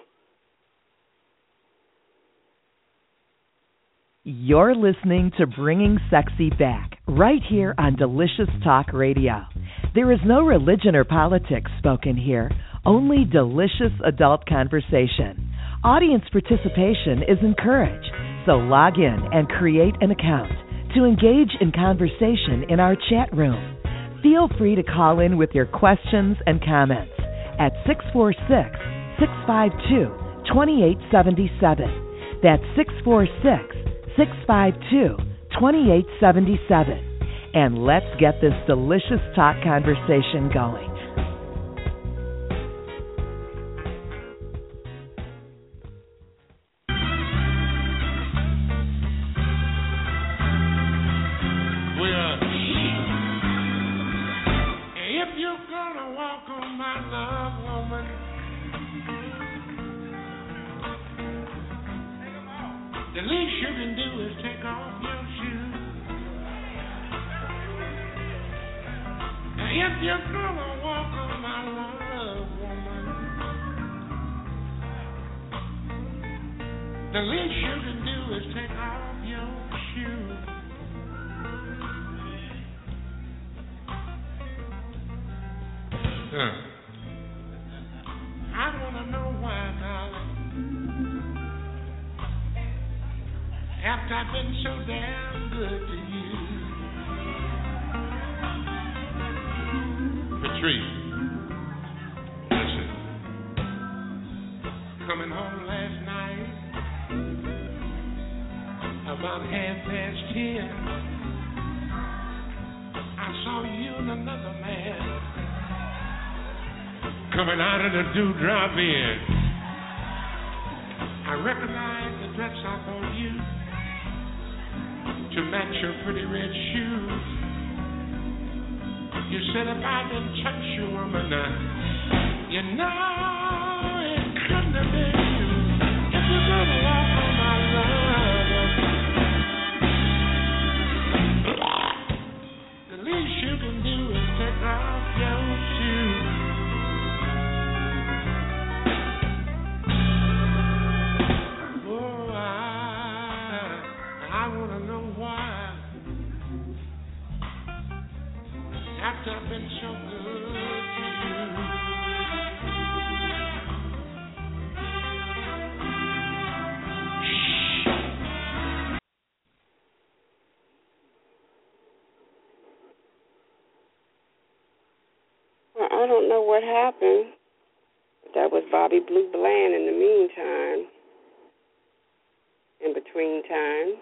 You're listening to Bringing Sexy Back, right here on Delicious Talk Radio. There is no religion or politics spoken here, only delicious adult conversation. Audience participation is encouraged, so log in and create an account to engage in conversation in our chat room. Feel free to call in with your questions and comments at 646-652-2877. That's 646-652-2877. And let's get this delicious talk conversation going. Dewdrop in. I recognize the dress up on you to match your pretty red shoes. You said if I didn't touch you, woman, you know it couldn't have been you. If you're gonna walk on my love, the least you can do is take off your shoes. I've been so good to you. Well, I don't know what happened. That was Bobby Blue Bland in the meantime, in between time.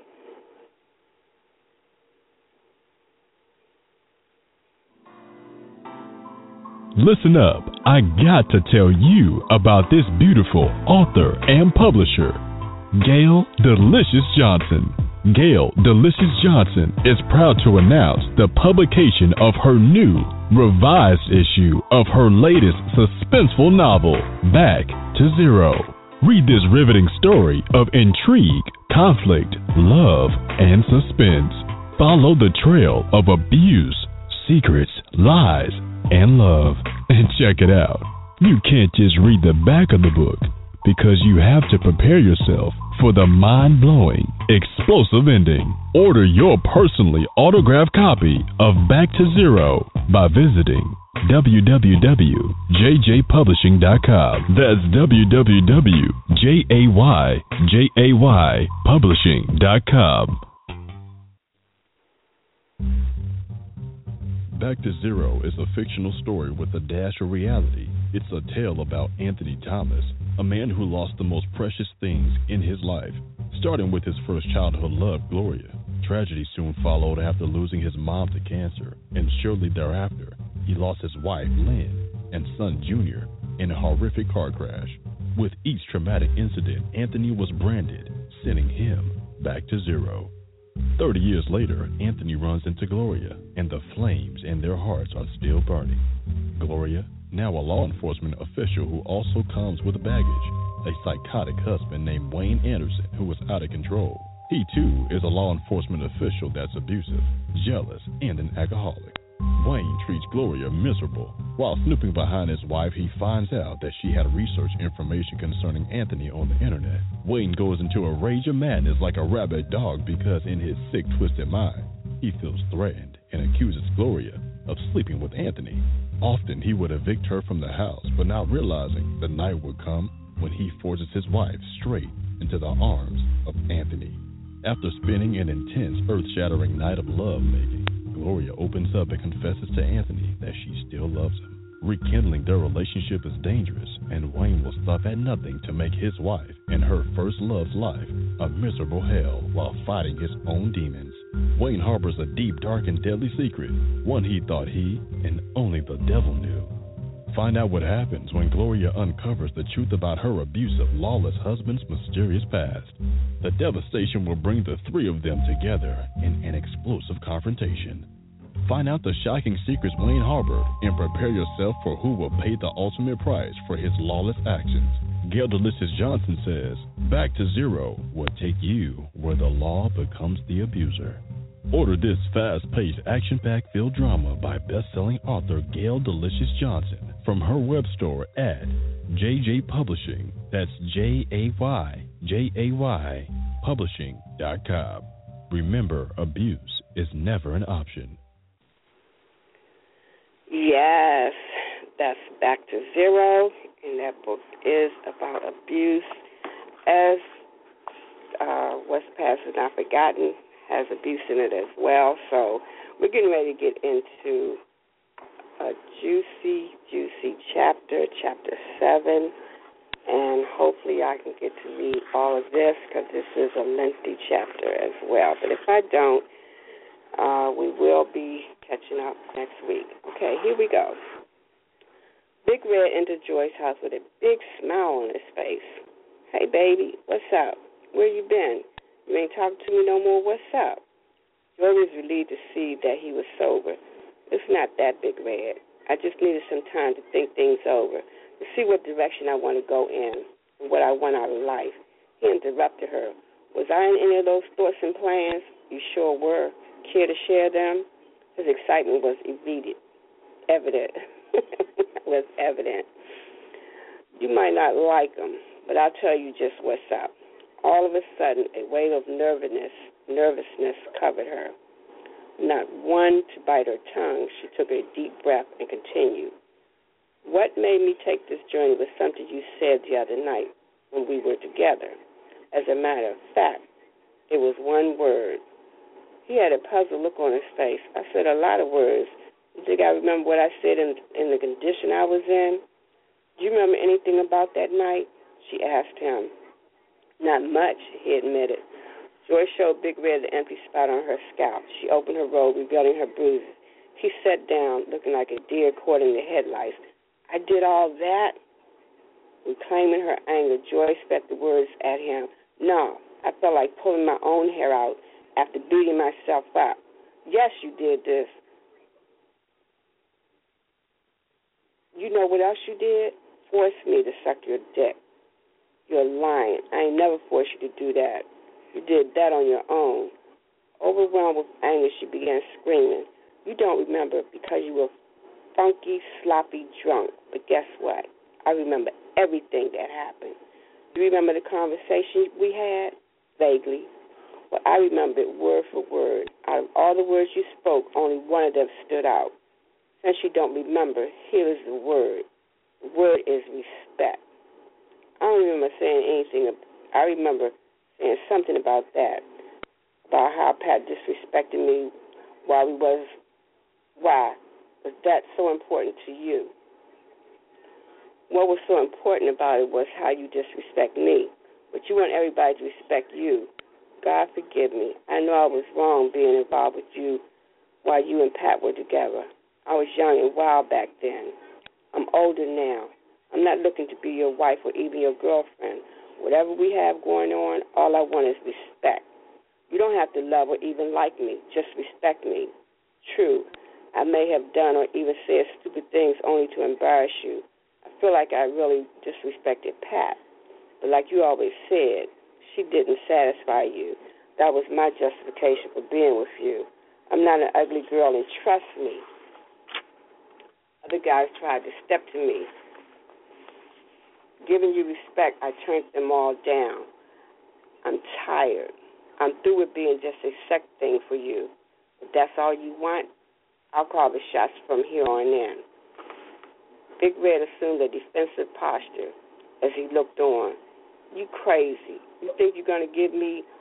Listen up, I got to tell you about this beautiful author and publisher, Gail Delicious Johnson. Gail Delicious Johnson is proud to announce the publication of her new, revised issue of her latest suspenseful novel, Back to Zero. Read this riveting story of intrigue, conflict, love, and suspense. Follow the trail of abuse, secrets, lies, and love. And check it out. You can't just read the back of the book, because you have to prepare yourself for the mind-blowing, explosive ending. Order your personally autographed copy of Back to Zero by visiting www.jaypublishing.com. That's www.jaypublishing.com. Back to Zero is a fictional story with a dash of reality. It's a tale about Anthony Thomas, a man who lost the most precious things in his life, starting with his first childhood love, Gloria. Tragedy soon followed after losing his mom to cancer, and shortly thereafter, he lost his wife, Lynn, and son, Junior, in a horrific car crash. With each traumatic incident, Anthony was branded, sending him back to zero. 30 years later, Anthony runs into Gloria, and the flames in their hearts are still burning. Gloria, now a law enforcement official who also comes with baggage, a psychotic husband named Wayne Anderson who is out of control. He, too, is a law enforcement official that's abusive, jealous, and an alcoholic. Wayne treats Gloria miserable. While snooping behind his wife, he finds out that she had researched information concerning Anthony on the internet. Wayne goes into a rage of madness like a rabid dog because in his sick, twisted mind, he feels threatened and accuses Gloria of sleeping with Anthony. Often he would evict her from the house, but not realizing the night would come when he forces his wife straight into the arms of Anthony. After spending an intense, earth-shattering night of love-making, Gloria opens up and confesses to Anthony that she still loves him. Rekindling their relationship is dangerous, and Wayne will stop at nothing to make his wife and her first love's life a miserable hell while fighting his own demons. Wayne harbors a deep, dark, and deadly secret, one he thought he and only the devil knew. Find out what happens when Gloria uncovers the truth about her abusive, lawless husband's mysterious past. The devastation will bring the three of them together in an explosive confrontation. Find out the shocking secrets Wayne harbored and prepare yourself for who will pay the ultimate price for his lawless actions. Gail Delicious Johnson says, Back to Zero will take you where the law becomes the abuser. Order this fast-paced, action-packed field drama by best-selling author Gail Delicious Johnson from her web store at JJ Publishing. That's JAYJAY Publishing.com. Remember, abuse is never an option. Yes, that's Back to Zero, and that book is about abuse. As What's Past Is Not Forgotten has abuse in it as well. So we're getting ready to get into a juicy chapter 7, and hopefully I can get to read all of this because this is a lengthy chapter as well. But if I don't, we will be catching up next week. Okay, here we go. Big Red entered Joy's house with a big smile on his face. Hey, baby, what's up? Where you been? You ain't talking to me no more. What's up? Joy was relieved to see that he was sober. It's not that, Big Red. I just needed some time to think things over, to see what direction I want to go in and what I want out of life. He interrupted her. Was I in any of those thoughts and plans? You sure were. Care to share them? His excitement was evident. Was evident. You might not like him, but I'll tell you just what's up. All of a sudden, a wave of nervousness covered her. Not one to bite her tongue, she took a deep breath and continued. What made me take this journey was something you said the other night when we were together. As a matter of fact, it was one word. He had a puzzled look on his face. I said a lot of words. You think I remember what I said in the condition I was in? Do you remember anything about that night? She asked him. Not much, he admitted. Joy showed Big Red the empty spot on her scalp. She opened her robe, revealing her bruises. He sat down, looking like a deer caught in the headlights. I did all that? Reclaiming her anger, Joy spat the words at him. No, I felt like pulling my own hair out after beating myself up. Yes, you did this. You know what else you did? Forced me to suck your dick. You're lying. I ain't never forced you to do that. You did that on your own. Overwhelmed with anger, she began screaming. You don't remember because you were funky, sloppy drunk. But guess what? I remember everything that happened. Do you remember the conversation we had? Vaguely. Well, I remember it word for word. Out of all the words you spoke, only one of them stood out. Since you don't remember, here is the word. The word is respect. I don't remember saying anything. I remember saying something about that, about how Pat disrespected me while we was. Why was that so important to you? What was so important about it was how you disrespect me. But you want everybody to respect you. God forgive me. I know I was wrong being involved with you while you and Pat were together. I was young and wild back then. I'm older now. I'm not looking to be your wife or even your girlfriend. Whatever we have going on, all I want is respect. You don't have to love or even like me. Just respect me. True, I may have done or even said stupid things only to embarrass you. I feel like I really disrespected Pat. But like you always said, she didn't satisfy you. That was my justification for being with you. I'm not an ugly girl, and trust me, other guys tried to step to me. Giving you respect, I turned them all down. I'm tired. I'm through with being just a sex thing for you. If that's all you want, I'll call the shots from here on in. Big Red assumed a defensive posture as he looked on. You crazy. You think you're going to give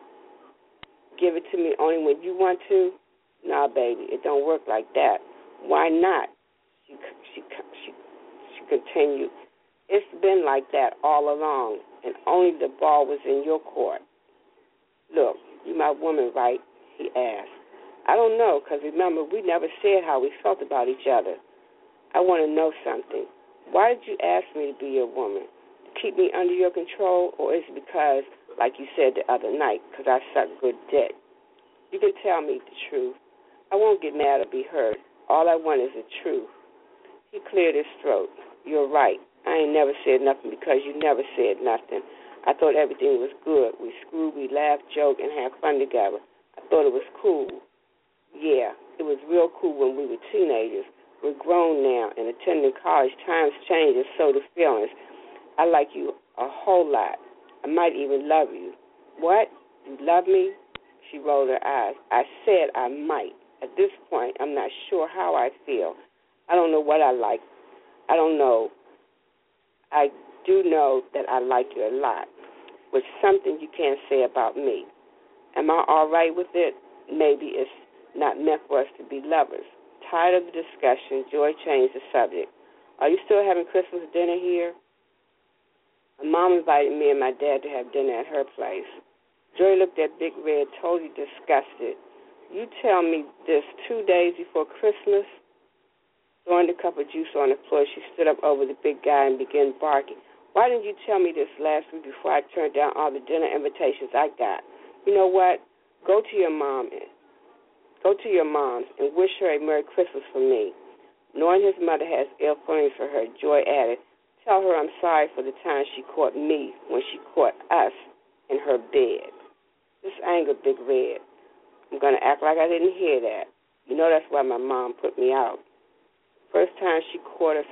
it to me only when you want to? Nah, baby, it don't work like that. Why not? She continued. It's been like that all along, and only the ball was in your court. Look, you my woman, right? He asked. I don't know, because remember, we never said how we felt about each other. I want to know something. Why did you ask me to be your woman? To keep me under your control, or is it because, like you said the other night, because I suck good dick? You can tell me the truth. I won't get mad or be hurt. All I want is the truth. He cleared his throat. You're right. I ain't never said nothing because you never said nothing. I thought everything was good. We screwed, we laughed, joked, and had fun together. I thought it was cool. Yeah, it was real cool when we were teenagers. We're grown now and attending college. Times change and so do feelings. I like you a whole lot. I might even love you. What? You love me? She rolled her eyes. I said I might. At this point, I'm not sure how I feel. I don't know what I like. I don't know. I do know that I like you a lot, which is something you can't say about me. Am I all right with it? Maybe it's not meant for us to be lovers. Tired of the discussion, Joy changed the subject. Are you still having Christmas dinner here? My mom invited me and my dad to have dinner at her place. Joy looked at Big Red, totally disgusted. You tell me this 2 days before Christmas? Throwing the cup of juice on the floor, she stood up over the big guy and began barking. Why didn't you tell me this last week before I turned down all the dinner invitations I got? You know what? Go to your mom's and wish her a Merry Christmas from me. Knowing his mother has ill feelings for her, Joy added, tell her I'm sorry for the time she caught me when she caught us in her bed. This angered Big Red. I'm going to act like I didn't hear that. You know that's why my mom put me out. The first time she caught us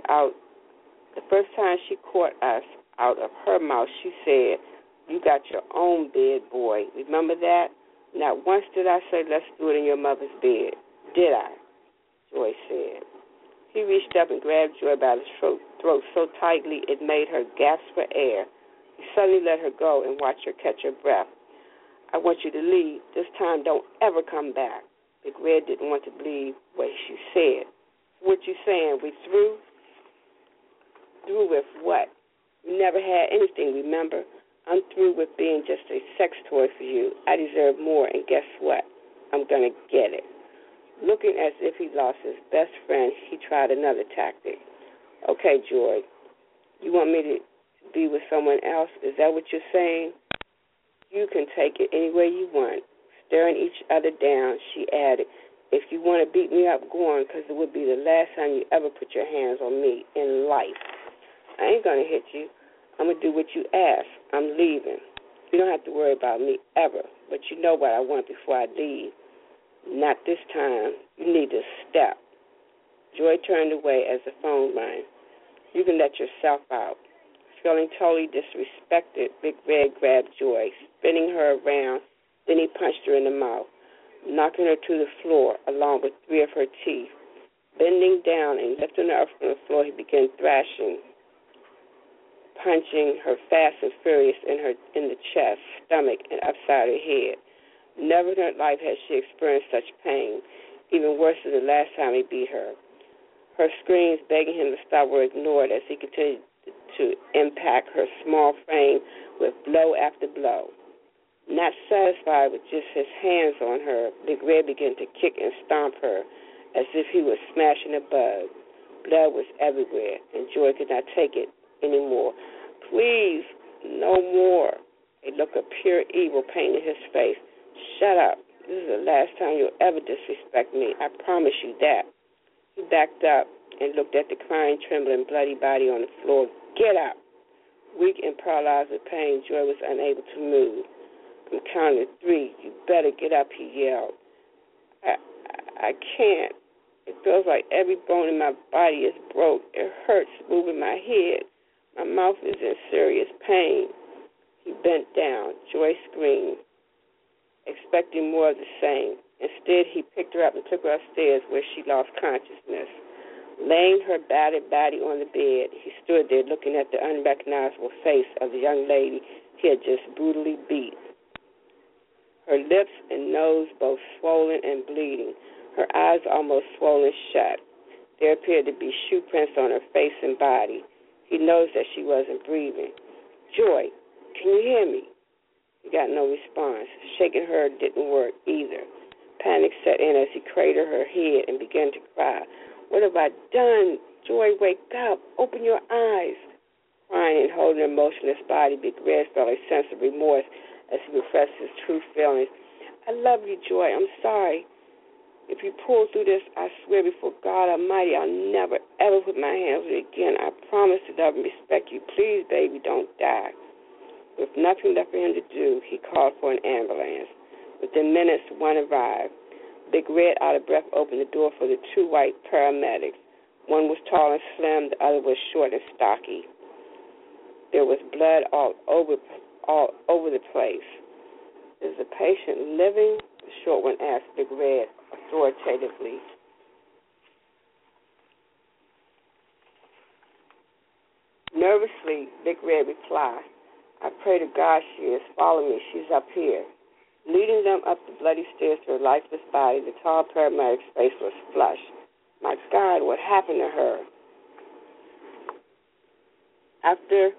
out of her mouth, she said, you got your own bed, boy. Remember that? Not once did I say, let's do it in your mother's bed. Did I? Joy said. He reached up and grabbed Joy by the throat so tightly it made her gasp for air. He suddenly let her go and watched her catch her breath. I want you to leave. This time don't ever come back. Big Red didn't want to believe what she said. What you saying? We through? Through with what? We never had anything, remember? I'm through with being just a sex toy for you. I deserve more, and guess what? I'm going to get it. Looking as if he lost his best friend, he tried another tactic. Okay, Joy, you want me to be with someone else? Is that what you're saying? You can take it any way you want. Staring each other down, she added, if you want to beat me up, go on, because it would be the last time you ever put your hands on me in life. I ain't going to hit you. I'm going to do what you ask. I'm leaving. You don't have to worry about me ever, but you know what I want before I leave. Not this time. You need to step. Joy turned away as the phone rang. You can let yourself out. Feeling totally disrespected, Big Red grabbed Joy, spinning her around. Then he punched her in the mouth, knocking her to the floor along with 3 of her teeth. Bending down and lifting her up from the floor, he began thrashing, punching her fast and furious in the chest, stomach, and upside her head. Never in her life had she experienced such pain, even worse than the last time he beat her. Her screams begging him to stop were ignored as he continued to impact her small frame with blow after blow. Not satisfied with just his hands on her, Big Red began to kick and stomp her as if he was smashing a bug. Blood was everywhere, and Joy could not take it anymore. Please, no more. A look of pure evil painted his face. Shut up. This is the last time you'll ever disrespect me. I promise you that. He backed up and looked at the crying, trembling, bloody body on the floor. Get up. Weak and paralyzed with pain, Joy was unable to move. I'm counting to 3. You better get up, he yelled. I can't. It feels like every bone in my body is broke. It hurts moving my head. My mouth is in serious pain. He bent down. Joy screamed, expecting more of the same. Instead, he picked her up and took her upstairs where she lost consciousness. Laying her battered body on the bed, he stood there looking at the unrecognizable face of the young lady he had just brutally beat. Her lips and nose both swollen and bleeding, her eyes almost swollen shut. There appeared to be shoe prints on her face and body. He noticed that she wasn't breathing. Joy, can you hear me? He got no response. Shaking her didn't work either. Panic set in as he cradled her head and began to cry. What have I done? Joy, wake up. Open your eyes. Crying and holding her motionless body, Big Red felt a sense of remorse as he repressed his true feelings. I love you, Joy. I'm sorry. If you pull through this, I swear before God Almighty, I'll never, ever put my hands on you again. I promise to love and respect you. Please, baby, don't die. With nothing left for him to do, he called for an ambulance. Within minutes, one arrived. Big Red, out of breath, opened the door for the 2 white paramedics. One was tall and slim, the other was short and stocky. There was blood all over the place. Is the patient living? The short one asked Big Red authoritatively. Nervously, Big Red replied, I pray to God she is. Follow me. She's up here. Leading them up the bloody stairs to her lifeless body, the tall paramedic's face was flushed. My God, what happened to her? After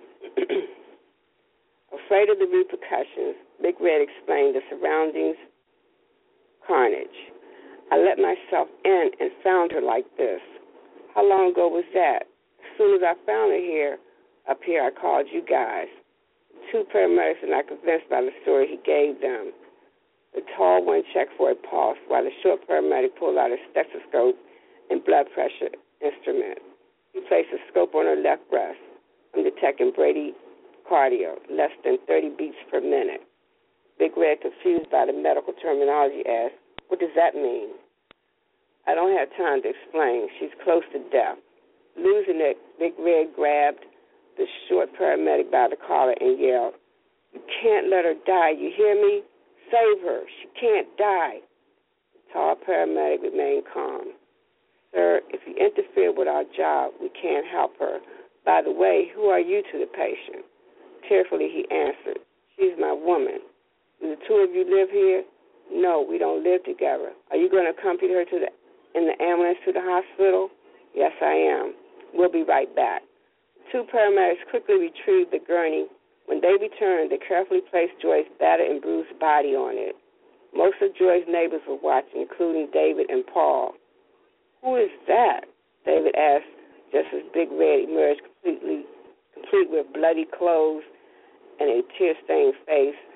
afraid of the repercussions, Big Red explained the surroundings carnage. I let myself in and found her like this. How long ago was that? As soon as I found her up here, I called you guys. 2 paramedics were not convinced by the story he gave them. The tall one checked for a pulse, while the short paramedic pulled out a stethoscope and blood pressure instrument. He placed a scope on her left breast. I'm detecting bradycardia, less than 30 beats per minute. Big Red, confused by the medical terminology, asked, what does that mean? I don't have time to explain. She's close to death. Losing it, Big Red grabbed the short paramedic by the collar and yelled, you can't let her die, you hear me? Save her. She can't die. The tall paramedic remained calm. Sir, if you interfere with our job, we can't help her. By the way, who are you to the patient? Tearfully he answered, she's my woman. Do the 2 of you live here? No, we don't live together. Are you going to accompany her in the ambulance to the hospital? Yes, I am. We'll be right back. 2 paramedics quickly retrieved the gurney. When they returned, they carefully placed Joy's battered and bruised body on it. Most of Joy's neighbors were watching, including David and Paul. Who is that? David asked, just as Big Red emerged complete with bloody clothes and a tear-stained face.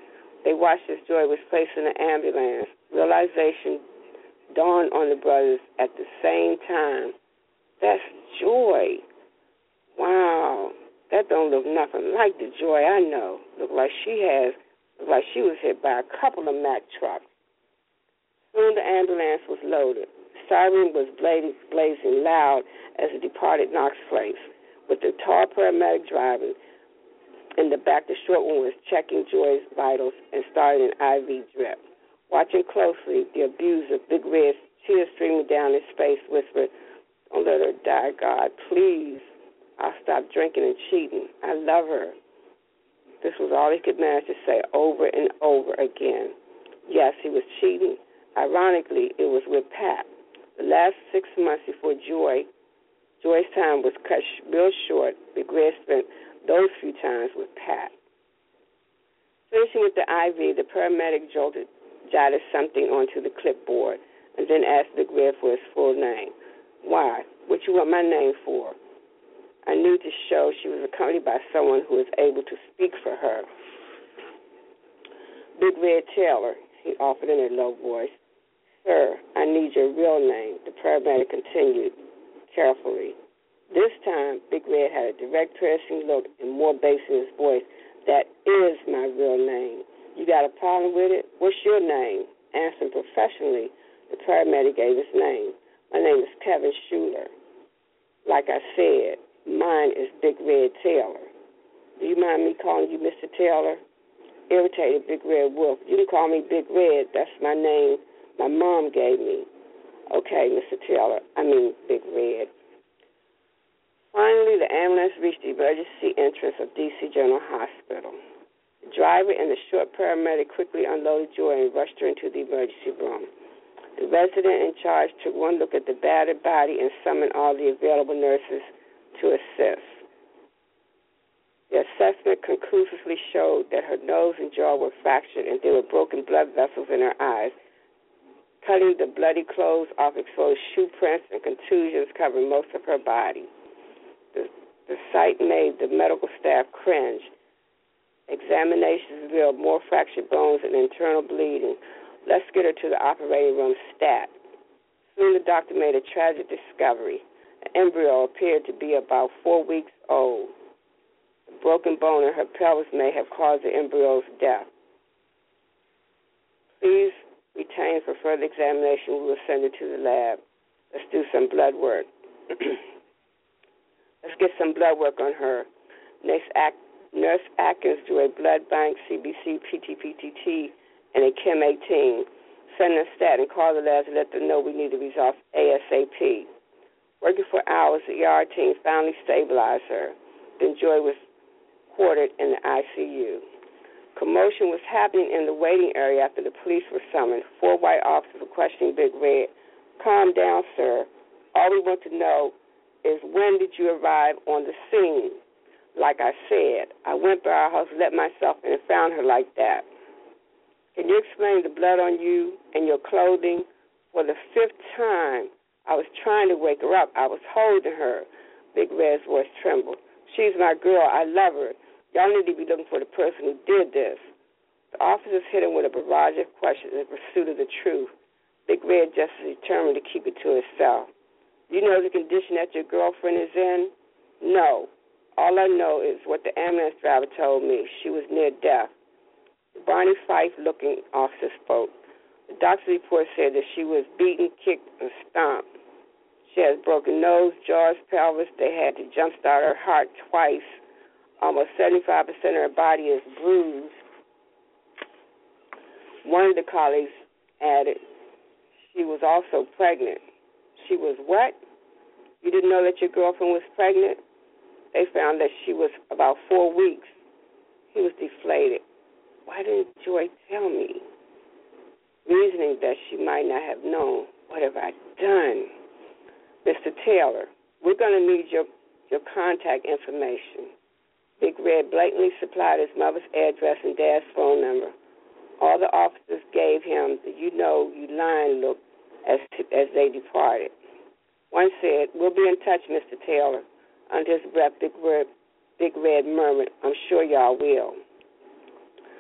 They watched as Joy was placed in an ambulance. Realization dawned on the brothers at the same time. That's Joy. Wow. That don't look nothing like the Joy I know. Look like she was hit by a couple of Mack trucks. Soon the ambulance was loaded. Siren was blazing loud as it departed Knox Place, with the tall paramedic driving. In the back, the short one was checking Joy's vitals and started an IV drip. Watching closely, the abuser, Big Red, tears streaming down his face, whispered, "Don't let her die, God, please. I'll stop drinking and cheating. I love her." This was all he could manage to say over and over again. Yes, he was cheating. Ironically, it was with Pat. The last 6 months before Joy's time was cut real short. Big Red spent those few times with Pat. Finishing with the IV, the paramedic jotted something onto the clipboard and then asked Big Red for his full name. "Why? What you want my name for?" I knew to show she was accompanied by someone who was able to speak for her. "Big Red Taylor," he offered in a low voice. "Sir, I need your real name," the paramedic continued carefully. This time, Big Red had a direct, piercing look and more bass in his voice. "That is my real name. You got a problem with it? What's your name?" Answering professionally, the paramedic gave his name. "My name is Kevin Schuler. Like I said, mine is Big Red Taylor. Do you mind me calling you Mr. Taylor?" Irritated, Big Red Wolf. "You can call me Big Red. That's my name my mom gave me." "Okay, Mr. Taylor. Big Red." Finally, the ambulance reached the emergency entrance of D.C. General Hospital. The driver and the short paramedic quickly unloaded Joy and rushed her into the emergency room. The resident in charge took one look at the battered body and summoned all the available nurses to assist. The assessment conclusively showed that her nose and jaw were fractured and there were broken blood vessels in her eyes. Cutting the bloody clothes off exposed shoe prints and contusions covering most of her body. The sight made the medical staff cringe. Examinations revealed more fractured bones and internal bleeding. "Let's get her to the operating room stat." Soon the doctor made a tragic discovery. An embryo appeared to be about 4 weeks old. The broken bone in her pelvis may have caused the embryo's death. "Please retain for further examination. We will send her to the lab. Let's do some blood work." Let's get some blood work on her. Nurse Atkins drew a blood bank, CBC, PT-PTT, and a Chem 18. Send a stat and call the labs and let them know we need the results ASAP. Working for hours, the ER team finally stabilized her. Then Joy was quartered in the ICU. Commotion was happening in the waiting area after the police were summoned. 4 white officers were questioning Big Red. "Calm down, sir. All we want to know is when did you arrive on the scene? Like I said, I went by our house, let myself in, and found her like that. Can you explain the blood on you and your clothing? For the 5th time, I was trying to wake her up. I was holding her." Big Red's voice trembled. "She's my girl. I love her. Y'all need to be looking for the person who did this." The officers hit him with a barrage of questions in pursuit of the truth. Big Red just as determined to keep it to himself. "You know the condition that your girlfriend is in?" "No. All I know is what the ambulance driver told me. She was near death." Barney Fife, looking officer, spoke. The doctor's report said that she was beaten, kicked, and stomped. She has broken nose, jaws, pelvis. They had to jumpstart her heart twice. Almost 75% of her body is bruised. One of the colleagues added, "She was also pregnant." "She was what? You didn't know that your girlfriend was pregnant?" They found that she was about 4 weeks. He was deflated. "Why didn't Joy tell me?" Reasoning that she might not have known. "What have I done?" "Mr. Taylor, we're going to need your contact information." Big Red blatantly supplied his mother's address and dad's phone number. All the officers gave him the "you know you lying" look as they departed. One said, "We'll be in touch, Mr. Taylor." Under his breath, Big Red murmured, "I'm sure y'all will."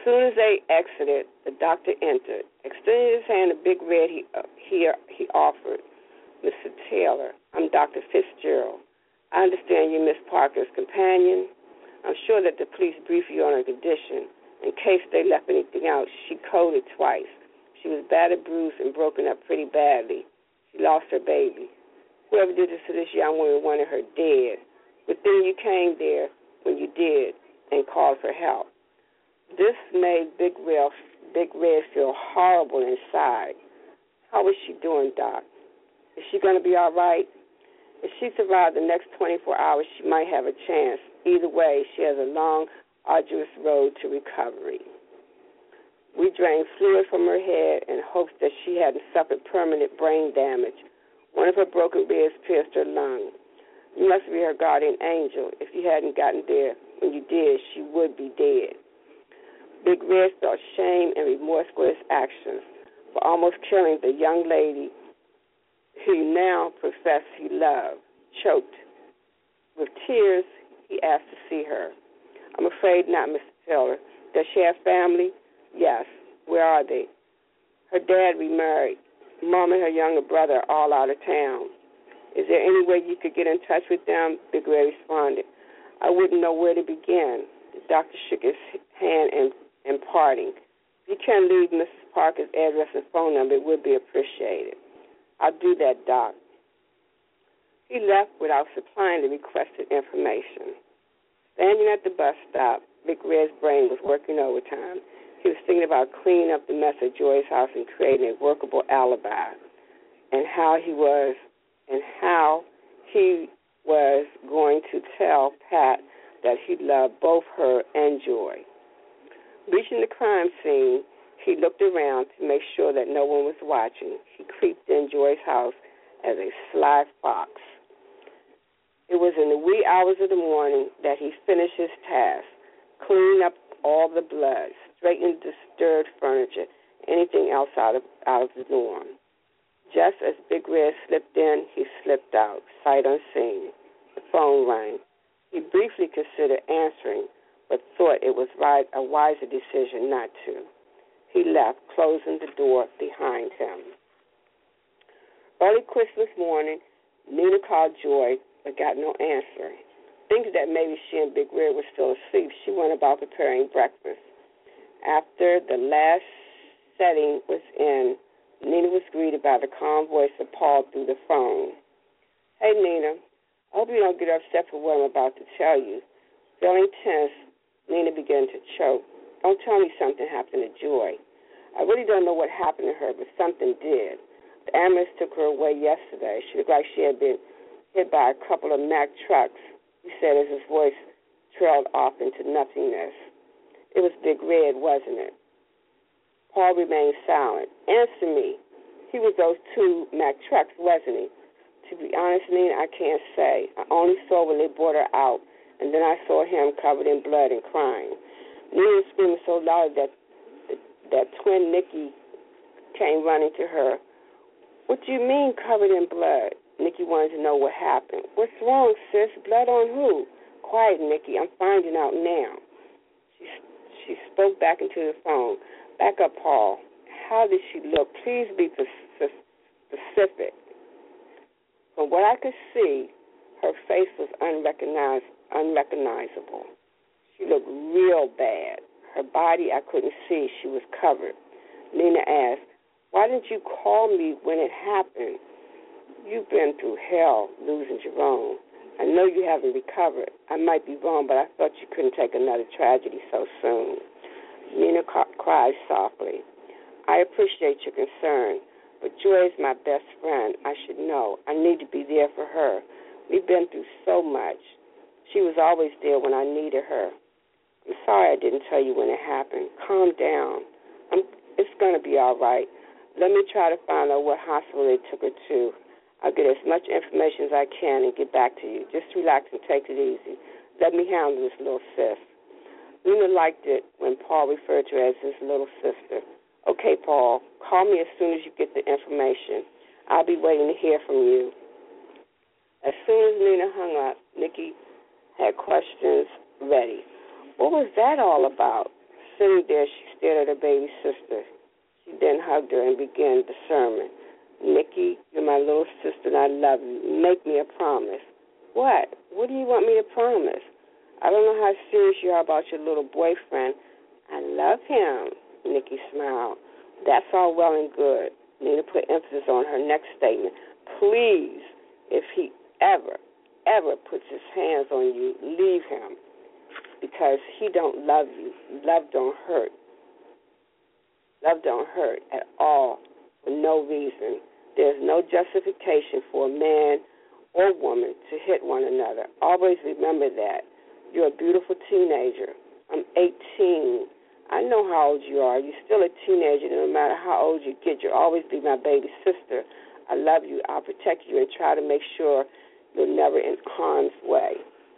soon as they exited, the doctor entered. Extending his hand to Big Red, he offered, "Mr. Taylor, I'm Dr. Fitzgerald. I understand you're Miss Parker's companion. I'm sure that the police briefed you on her condition. In case they left anything out, she coded twice. She was battered, bruised, and broken up pretty badly. She lost her baby. Whoever did this to this young woman wanted her dead. But then you came there when you did and called for help." This made Big Red feel horrible inside. "How is she doing, Doc? Is she going to be all right? If she survived the next 24 hours, she might have a chance. Either way, she has a long, arduous road to recovery. We drained fluid from her head in hopes that she hadn't suffered permanent brain damage. One of her broken ribs pierced her lung. You must be her guardian angel. If you hadn't gotten there when you did, she would be dead." Big Red felt shame and remorse for his actions, for almost killing the young lady who now professed he loved. Choked. With tears, he asked to see her. "I'm afraid not, Mr. Taylor. Does she have family?" "Yes." "Where are they?" "Her dad remarried. Mom and her younger brother are all out of town." "Is there any way you could get in touch with them?" Big Red responded. "I wouldn't know where to begin." The doctor shook his hand in parting. "If you can leave Mrs. Parker's address and phone number, it would be appreciated." "I'll do that, Doc." He left without supplying the requested information. Standing at the bus stop, Big Red's brain was working overtime. He was thinking about cleaning up the mess at Joy's house and creating a workable alibi, and how he was going to tell Pat that he loved both her and Joy. Reaching the crime scene, he looked around to make sure that no one was watching. He creeped in Joy's house as a sly fox. It was in the wee hours of the morning that he finished his task, cleaning up all the blood, straightening the disturbed furniture, anything else out of the norm. Just as Big Red slipped in, he slipped out, sight unseen. The phone rang. He briefly considered answering, but thought it was a wiser decision not to. He left, closing the door behind him. Early Christmas morning, Nina called Joy, but got no answer. Thinking that maybe she and Big Red were still asleep, she went about preparing breakfast. After the last setting was in, Nina was greeted by the calm voice of Paul through the phone. "Hey, Nina, I hope you don't get upset for what I'm about to tell you." Feeling tense, Nina began to choke. "Don't tell me something happened to Joy. I really don't know what happened to her, but something did. The ambulance took her away yesterday. She looked like she had been hit by a couple of Mack trucks," he said as his voice trailed off into nothingness. "It was Big Red, wasn't it?" Paul remained silent. "Answer me. He was those two Mack trucks, wasn't he?" "To be honest, Nina, I can't say. I only saw when they brought her out, and then I saw him covered in blood and crying." Nina was screaming so loud that twin Nikki came running to her. "What do you mean covered in blood?" Nikki wanted to know what happened. "What's wrong, sis? Blood on who?" "Quiet, Nikki. I'm finding out now." She spoke back into the phone. "Back up, Paul. How did she look? Please be specific." From what I could see, her face was unrecognizable. She looked real bad. Her body I couldn't see. She was covered. Nina asked, "Why didn't you call me when it happened? You've been through hell losing Jerome. I know you haven't recovered. I might be wrong, but I thought you couldn't take another tragedy so soon." Nina cried softly. "I appreciate your concern, but Joy is my best friend. I should know. I need to be there for her. We've been through so much. She was always there when I needed her. I'm sorry I didn't tell you when it happened. Calm down. It's going to be all right. Let me try to find out what hospital they took her to. I'll get as much information as I can and get back to you. Just relax and take it easy. Let me handle this little sis." Nina liked it when Paul referred to her as his little sister. "Okay, Paul, call me as soon as you get the information. I'll be waiting to hear from you." As soon as Nina hung up, Nikki had questions ready. "What was that all about? Sitting there, she stared at her baby sister. She then hugged her and began the sermon. Nikki, you're my little sister and I love you. Make me a promise. What? What do you want me to promise? I don't know how serious you are about your little boyfriend. I love him, Nikki smiled. That's all well and good. Nina put emphasis on her next statement. Please, if he ever puts his hands on you, leave him because he don't love you. Love don't hurt. Love don't hurt at all for no reason. There's no justification for a man or woman to hit one another. Always remember that. You're a beautiful teenager. I'm 18. I know how old you are. You're still a teenager. No matter how old you get, you'll always be my baby sister. I love you. I'll protect you and try to make sure you're never in harm's way.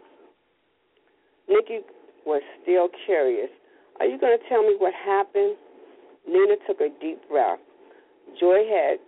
Nikki was still curious. Are you going to tell me what happened? Nina took a deep breath. Joy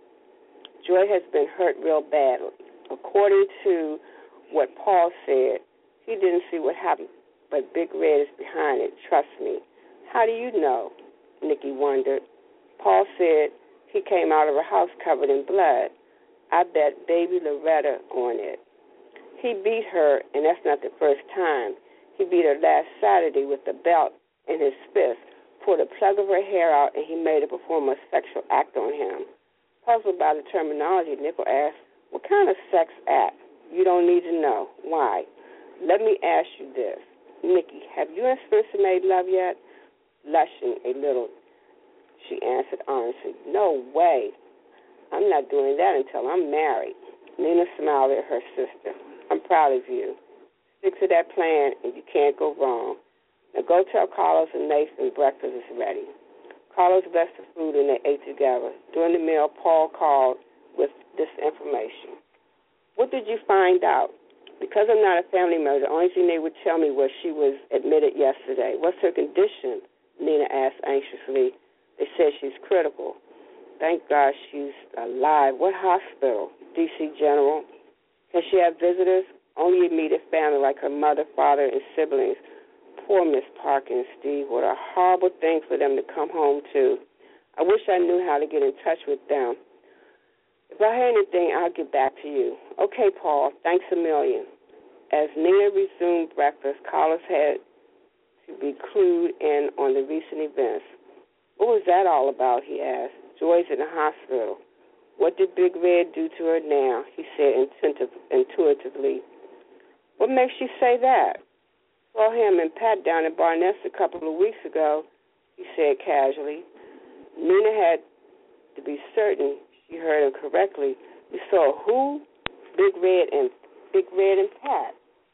has been hurt real badly. According to what Paul said, he didn't see what happened, but Big Red is behind it. Trust me. How do you know? Nikki wondered. Paul said he came out of her house covered in blood. I bet baby Loretta on it. He beat her, and that's not the first time. He beat her last Saturday with a belt in his fist, pulled a plug of her hair out, and he made her perform a sexual act on him. Puzzled by the terminology, Nickel asked, what kind of sex act? You don't need to know. Why? Let me ask you this. Nikki, have you and Spencer made love yet? Blushing a little, she answered honestly, no way. I'm not doing that until I'm married. Nina smiled at her sister. I'm proud of you. Stick to that plan, and you can't go wrong. Now go tell Carlos and Nathan breakfast is ready. Carlos blessed the food, and they ate together. During the meal, Paul called with this information. What did you find out? Because I'm not a family member, the only thing they would tell me was she was admitted yesterday. What's her condition? Nina asked anxiously. They said she's critical. Thank God she's alive. What hospital? D.C. General. Can she have visitors? Only immediate family like her mother, father, and siblings. Poor Miss Parker and Steve. What a horrible thing for them to come home to. I wish I knew how to get in touch with them. If I hear anything, I'll get back to you. Okay, Paul. Thanks a million. As Nina resumed breakfast, Carlos had to be clued in on the recent events. What was that all about, he asked. Joy's in the hospital. What did Big Red do to her now? He said intuitively. What makes you say that? Saw him and Pat down at Barnett's a couple of weeks ago, he said casually. Nina had to be certain she heard him correctly. You saw who? Big Red and Pat.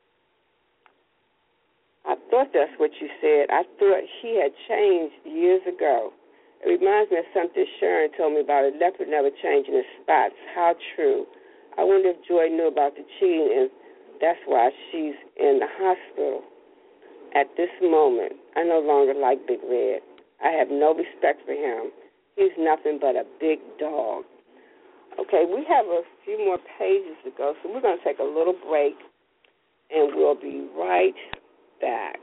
I thought that's what you said. I thought he had changed years ago. It reminds me of something Sharon told me about a leopard never changing his spots. How true. I wonder if Joy knew about the cheating, and that's why she's in the hospital. At this moment, I no longer like Big Red. I have no respect for him. He's nothing but a big dog. Okay, we have a few more pages to go, so we're going to take a little break, and we'll be right back.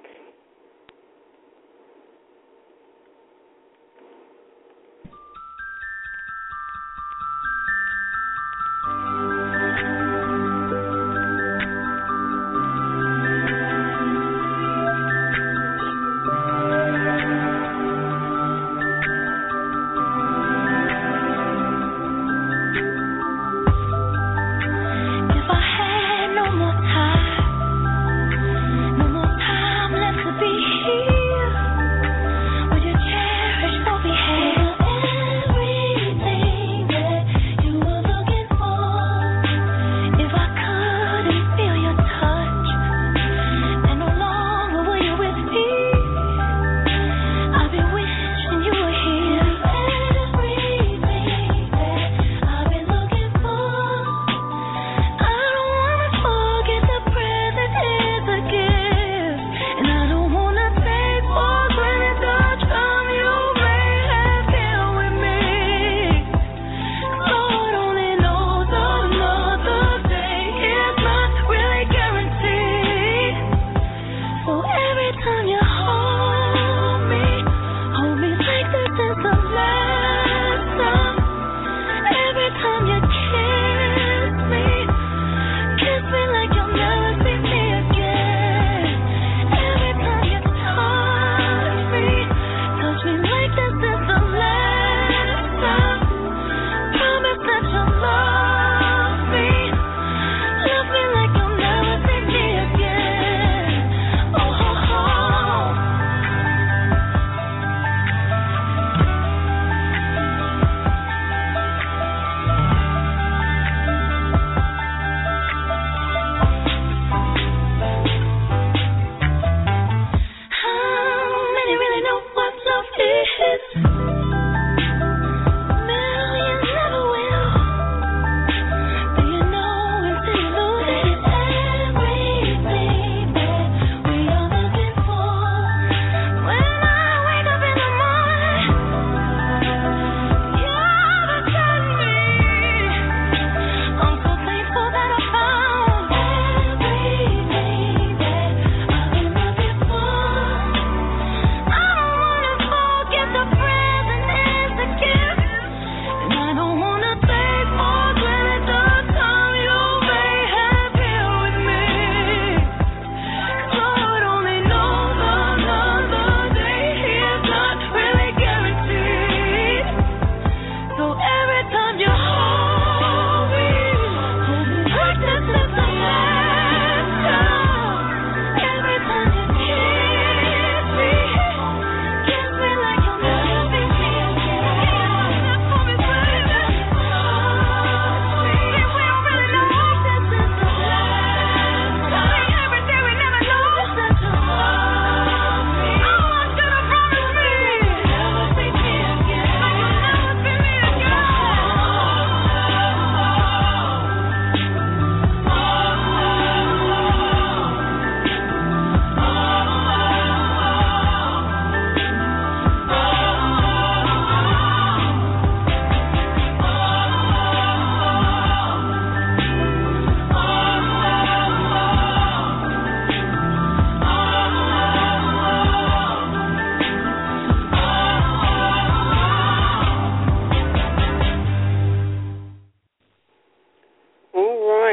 If I had no more time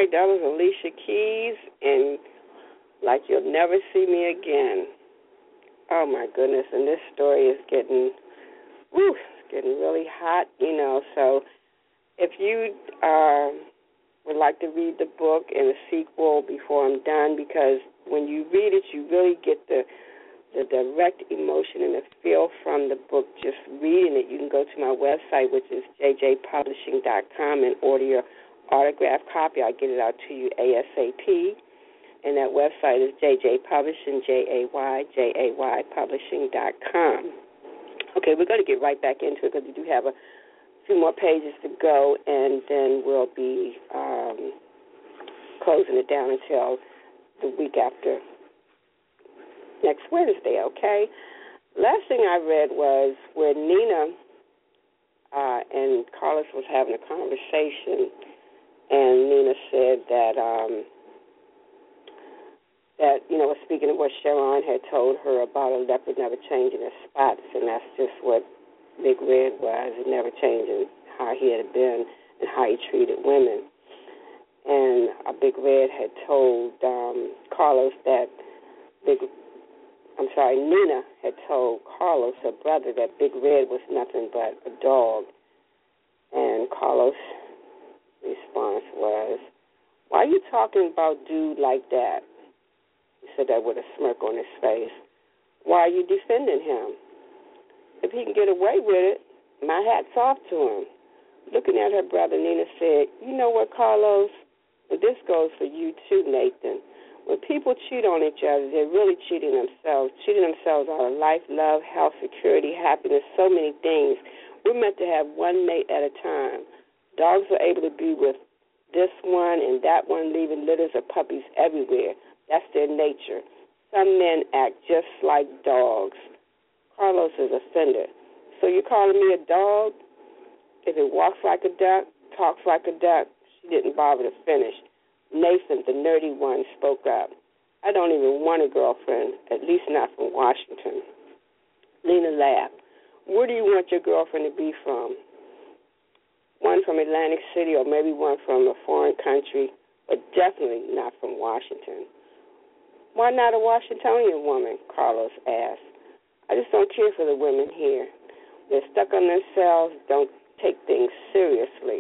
right, that was Alicia Keys, and Like You'll Never See Me Again. Oh, my goodness, and this story is getting really hot, so if you would like to read the book and the sequel before I'm done, because when you read it, you really get the direct emotion and the feel from the book just reading it. You can go to my website, which is jjpublishing.com, and order your autographed copy. I'll get it out to you ASAP. And that website is jjpublishing, JAY publishing.com. Okay, we're going to get right back into it because we do have a few more pages to go, and then we'll be closing it down until the week after next Wednesday, okay? Last thing I read was where Nina and Carlos was having a conversation, and Nina said that speaking of what Sharon had told her about a leopard never changing his spots, and that's just what Big Red was, it never changing how he had been and how he treated women. And Big Red had told Carlos that Nina had told Carlos, her brother, that Big Red was nothing but a dog. And Carlos' response was, "Why are you talking about dude like that?" He said that with a smirk on his face. "Why are you defending him? If he can get away with it, my hat's off to him." Looking at her brother, Nina said, "You know what, Carlos? Well, this goes for you too, Nathan. When people cheat on each other, they're really cheating themselves out of life, love, health, security, happiness, so many things. We're meant to have one mate at a time. Dogs are able to be with this one and that one, leaving litters of puppies everywhere. That's their nature. Some men act just like dogs." Carlos is offended. "So you're calling me a dog? If it walks like a duck, talks like a duck." She didn't bother to finish. Nathan, the nerdy one, spoke up. "I don't even want a girlfriend, at least not from Washington." Lena laughed. "Where do you want your girlfriend to be from? One from Atlantic City or maybe one from a foreign country, but definitely not from Washington." "Why not a Washingtonian woman?" Carlos asked. "I just don't care for the women here. They're stuck on themselves, don't take things seriously."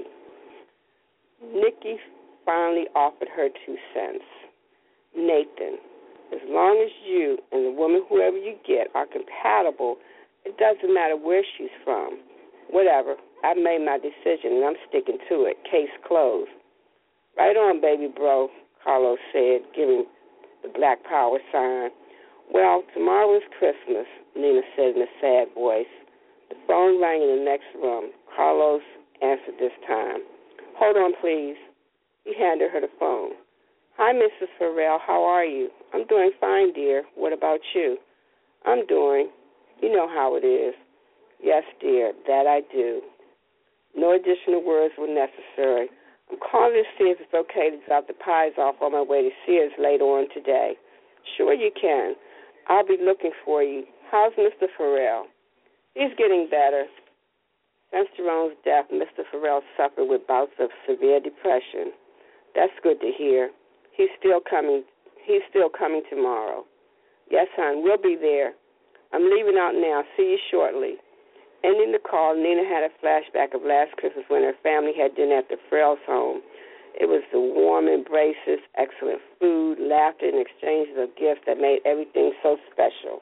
Nikki finally offered her 2 cents. "Nathan, as long as you and the woman, whoever you get, are compatible, it doesn't matter where she's from. Whatever, I've made my decision and I'm sticking to it. Case closed." "Right on, baby bro," Carlos said, giving the Black Power sign. "Well, tomorrow is Christmas," Nina said in a sad voice. The phone rang in the next room. Carlos answered this time. "Hold on, please." He handed her the phone. "Hi, Mrs. Farrell. How are you?" "I'm doing fine, dear. What about you?" "I'm doing. You know how it is." "Yes, dear, that I do." No additional words were necessary. "I'm calling to see if it's okay to drop the pies off on my way to Sears later on today." "Sure you can. I'll be looking for you. How's Mr. Farrell?" "He's getting better." Since Jerome's death, Mr. Farrell suffered with bouts of severe depression. "That's good to hear. He's still coming tomorrow." "Yes, hon, we'll be there. I'm leaving out now. See you shortly." Ending the call, Nina had a flashback of last Christmas when her family had dinner at the Farrell's home. It was the warm embraces, excellent food, laughter, and exchanges of gifts that made everything so special.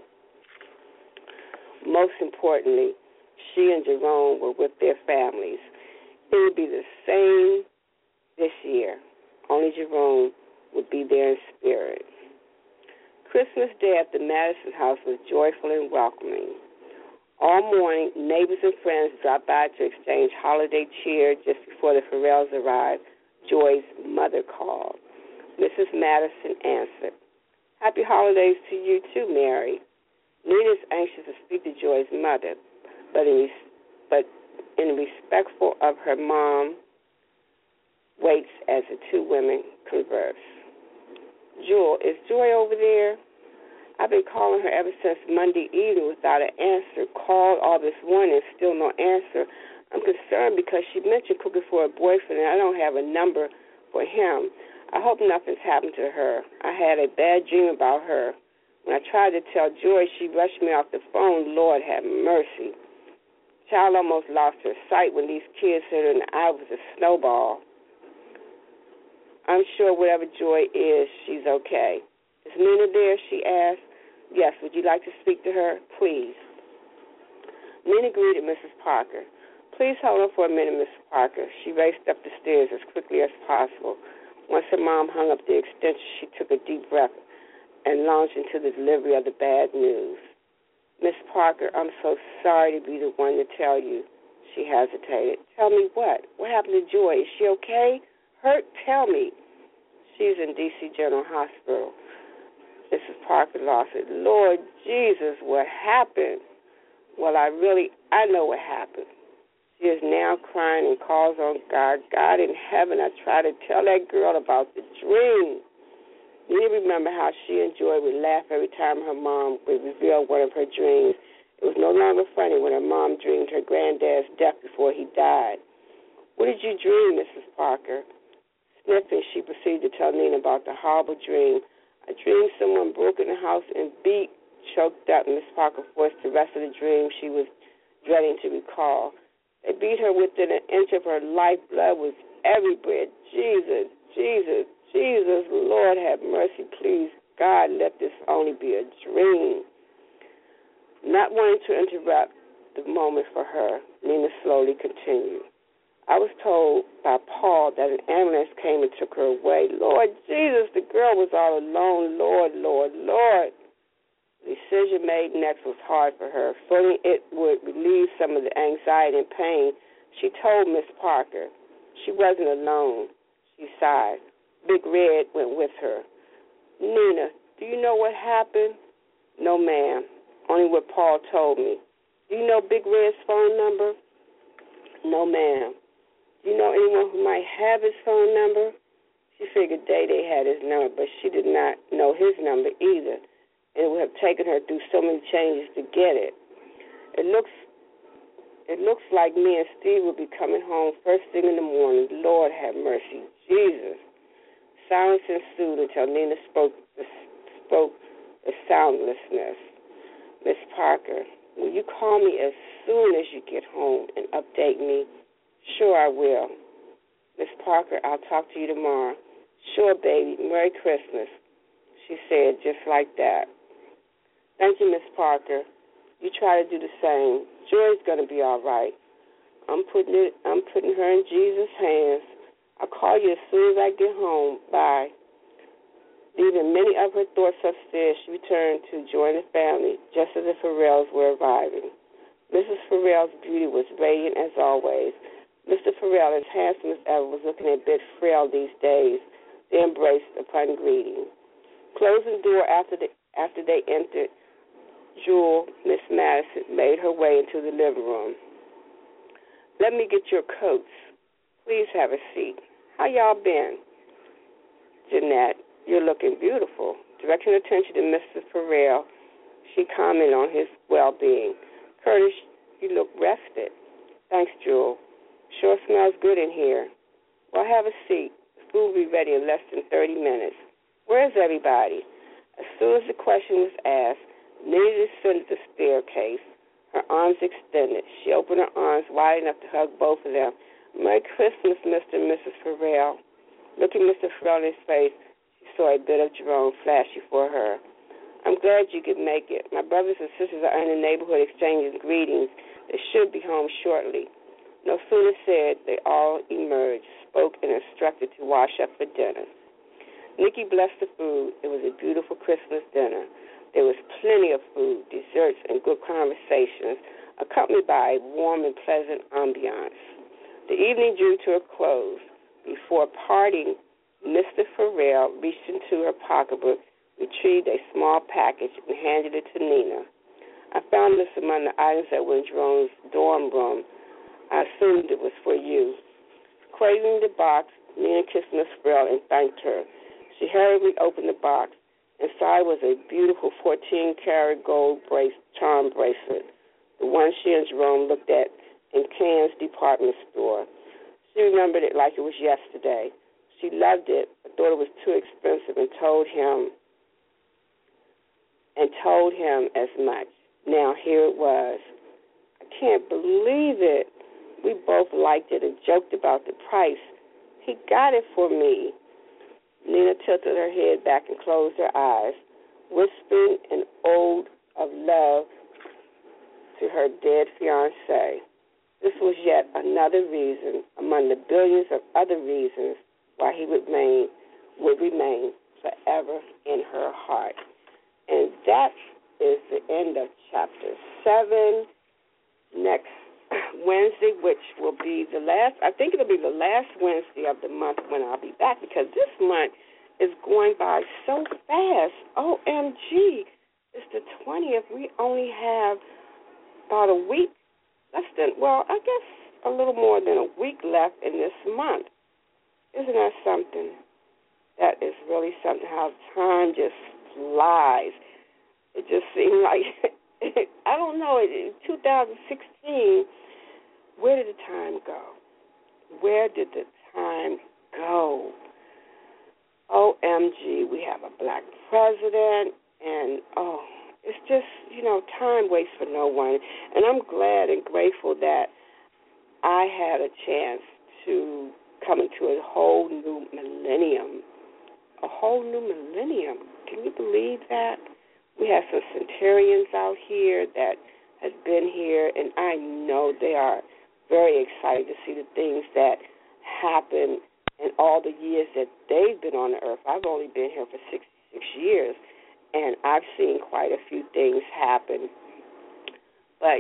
Most importantly, she and Jerome were with their families. It would be the same this year, only Jerome would be there in spirit. Christmas Day at the Madison house was joyful and welcoming. All morning, neighbors and friends dropped by to exchange holiday cheer. Just before the Farrells arrived, Joy's mother called. Mrs. Madison answered. "Happy holidays to you too, Mary." Nina's anxious to speak to Joy's mother, but in respectful of her mom, waits as the two women converse. "Jewel, is Joy over there? I've been calling her ever since Monday evening without an answer. Called all this morning, still no answer. I'm concerned because she mentioned cooking for a boyfriend, and I don't have a number for him. I hope nothing's happened to her. I had a bad dream about her. When I tried to tell Joy, she rushed me off the phone. Lord have mercy. Child almost lost her sight when these kids hit her in the eye with a snowball. I'm sure whatever Joy is, she's okay. Is Nina there? She asked. Yes, would you like to speak to her? Please. Nina greeted Mrs. Parker. Please hold on for a minute, Mrs. Parker. She raced up the stairs as quickly as possible. Once her mom hung up the extension, she took a deep breath and launched into the delivery of the bad news. Miss Parker, I'm so sorry to be the one to tell you. She hesitated. Tell me what? What happened to Joy? Is she okay? Hurt? Tell me. She's in D.C. General Hospital. Mrs. Parker lost it. Lord Jesus, what happened? Well, I know what happened. She is now crying and calls on God. God in heaven, I try to tell that girl about the dream. You remember how she and Joy would laugh every time her mom would reveal one of her dreams. It was no longer funny when her mom dreamed her granddad's death before he died. What did you dream, Mrs. Parker? Sniffing, she proceeded to tell Nina about the horrible dream. I dreamed someone broke in the house and beat, choked up. Miss Parker forced the rest of the dream she was dreading to recall. They beat her within an inch of her life. Blood was everywhere. Jesus, Jesus, Jesus, Lord have mercy, please. God, let this only be a dream. Not wanting to interrupt the moment for her, Nina slowly continued. I was told by Paul that an ambulance came and took her away. Lord Jesus, the girl was all alone. Lord, Lord, Lord. The decision made next was hard for her. Feeling it would relieve some of the anxiety and pain, she told Miss Parker she wasn't alone. She sighed. Big Red went with her. Nina, do you know what happened? No, ma'am. Only what Paul told me. Do you know Big Red's phone number? No, ma'am. Do you know anyone who might have his phone number? She figured Day had his number, but she did not know his number either. It would have taken her through so many changes to get it. It looks like me and Steve will be coming home first thing in the morning. Lord have mercy. Jesus. Silence ensued until Nina spoke the soundlessness. Miss Parker, will you call me as soon as you get home and update me? Sure, I will. Miss Parker, I'll talk to you tomorrow. Sure, baby. Merry Christmas, she said just like that. Thank you, Miss Parker. You try to do the same. Joy's going to be all right. I'm putting her in Jesus' hands. I'll call you as soon as I get home. Bye. Leaving many of her thoughts upstairs, she returned to join the family just as the Farrells were arriving. Mrs. Farrell's beauty was radiant as always. Mr. Farrell, as handsome as ever, was looking a bit frail these days. They embraced upon greeting. Closing the door after they entered, Jewel, Miss Madison, made her way into the living room. Let me get your coats. Please have a seat. How y'all been? Jeanette, you're looking beautiful. Directing attention to Mr. Farrell, she commented on his well-being. Curtis, you look rested. Thanks, Jewel. Sure smells good in here. Well, have a seat. The food will be ready in less than 30 minutes. Where's everybody? As soon as the question was asked, Nina descended the staircase, her arms extended. She opened her arms wide enough to hug both of them. Merry Christmas, Mr. and Mrs. Farrell. Looking Mr. Farrell in his face, she saw a bit of Jerome flash before her. I'm glad you could make it. My brothers and sisters are in the neighborhood exchanging greetings. They should be home shortly. No sooner said, they all emerged, spoke, and instructed to wash up for dinner. Nikki blessed the food. It was a beautiful Christmas dinner. There was plenty of food, desserts, and good conversations, accompanied by a warm and pleasant ambiance. The evening drew to a close. Before parting, Mr. Farrell reached into her pocketbook, retrieved a small package, and handed it to Nina. I found this among the items that were in Jerome's dorm room. I assumed it was for you. Craving the box, Nina kissed Miss Farrell and thanked her. She hurriedly opened the box. Inside was a beautiful 14-karat gold charm bracelet, the one she and Jerome looked at in Can's department store. She remembered it like it was yesterday. She loved it, but thought it was too expensive and told him as much. Now here it was. I can't believe it. We both liked it and joked about the price. He got it for me. Nina tilted her head back and closed her eyes, whispering an ode of love to her dead fiancé. This was yet another reason among the billions of other reasons why he would remain forever in her heart. And that is the end of chapter 7. Next Wednesday, which will be the last, I think it'll be the last Wednesday of the month when I'll be back, because this month is going by so fast. OMG, it's the 20th. We only have about a week, I guess a little more than a week left in this month. Isn't that something? That is really something, how time just flies. It just seemed like, I don't know, in 2016, where did the time go? Where did the time go? OMG, we have a black president, and, it's just, time waits for no one. And I'm glad and grateful that I had a chance to come into a whole new millennium. A whole new millennium. Can you believe that? We have some centurions out here that has been here, and I know they are very excited to see the things that happen in all the years that they've been on the earth. I've only been here for 66 years, and I've seen quite a few things happen. But,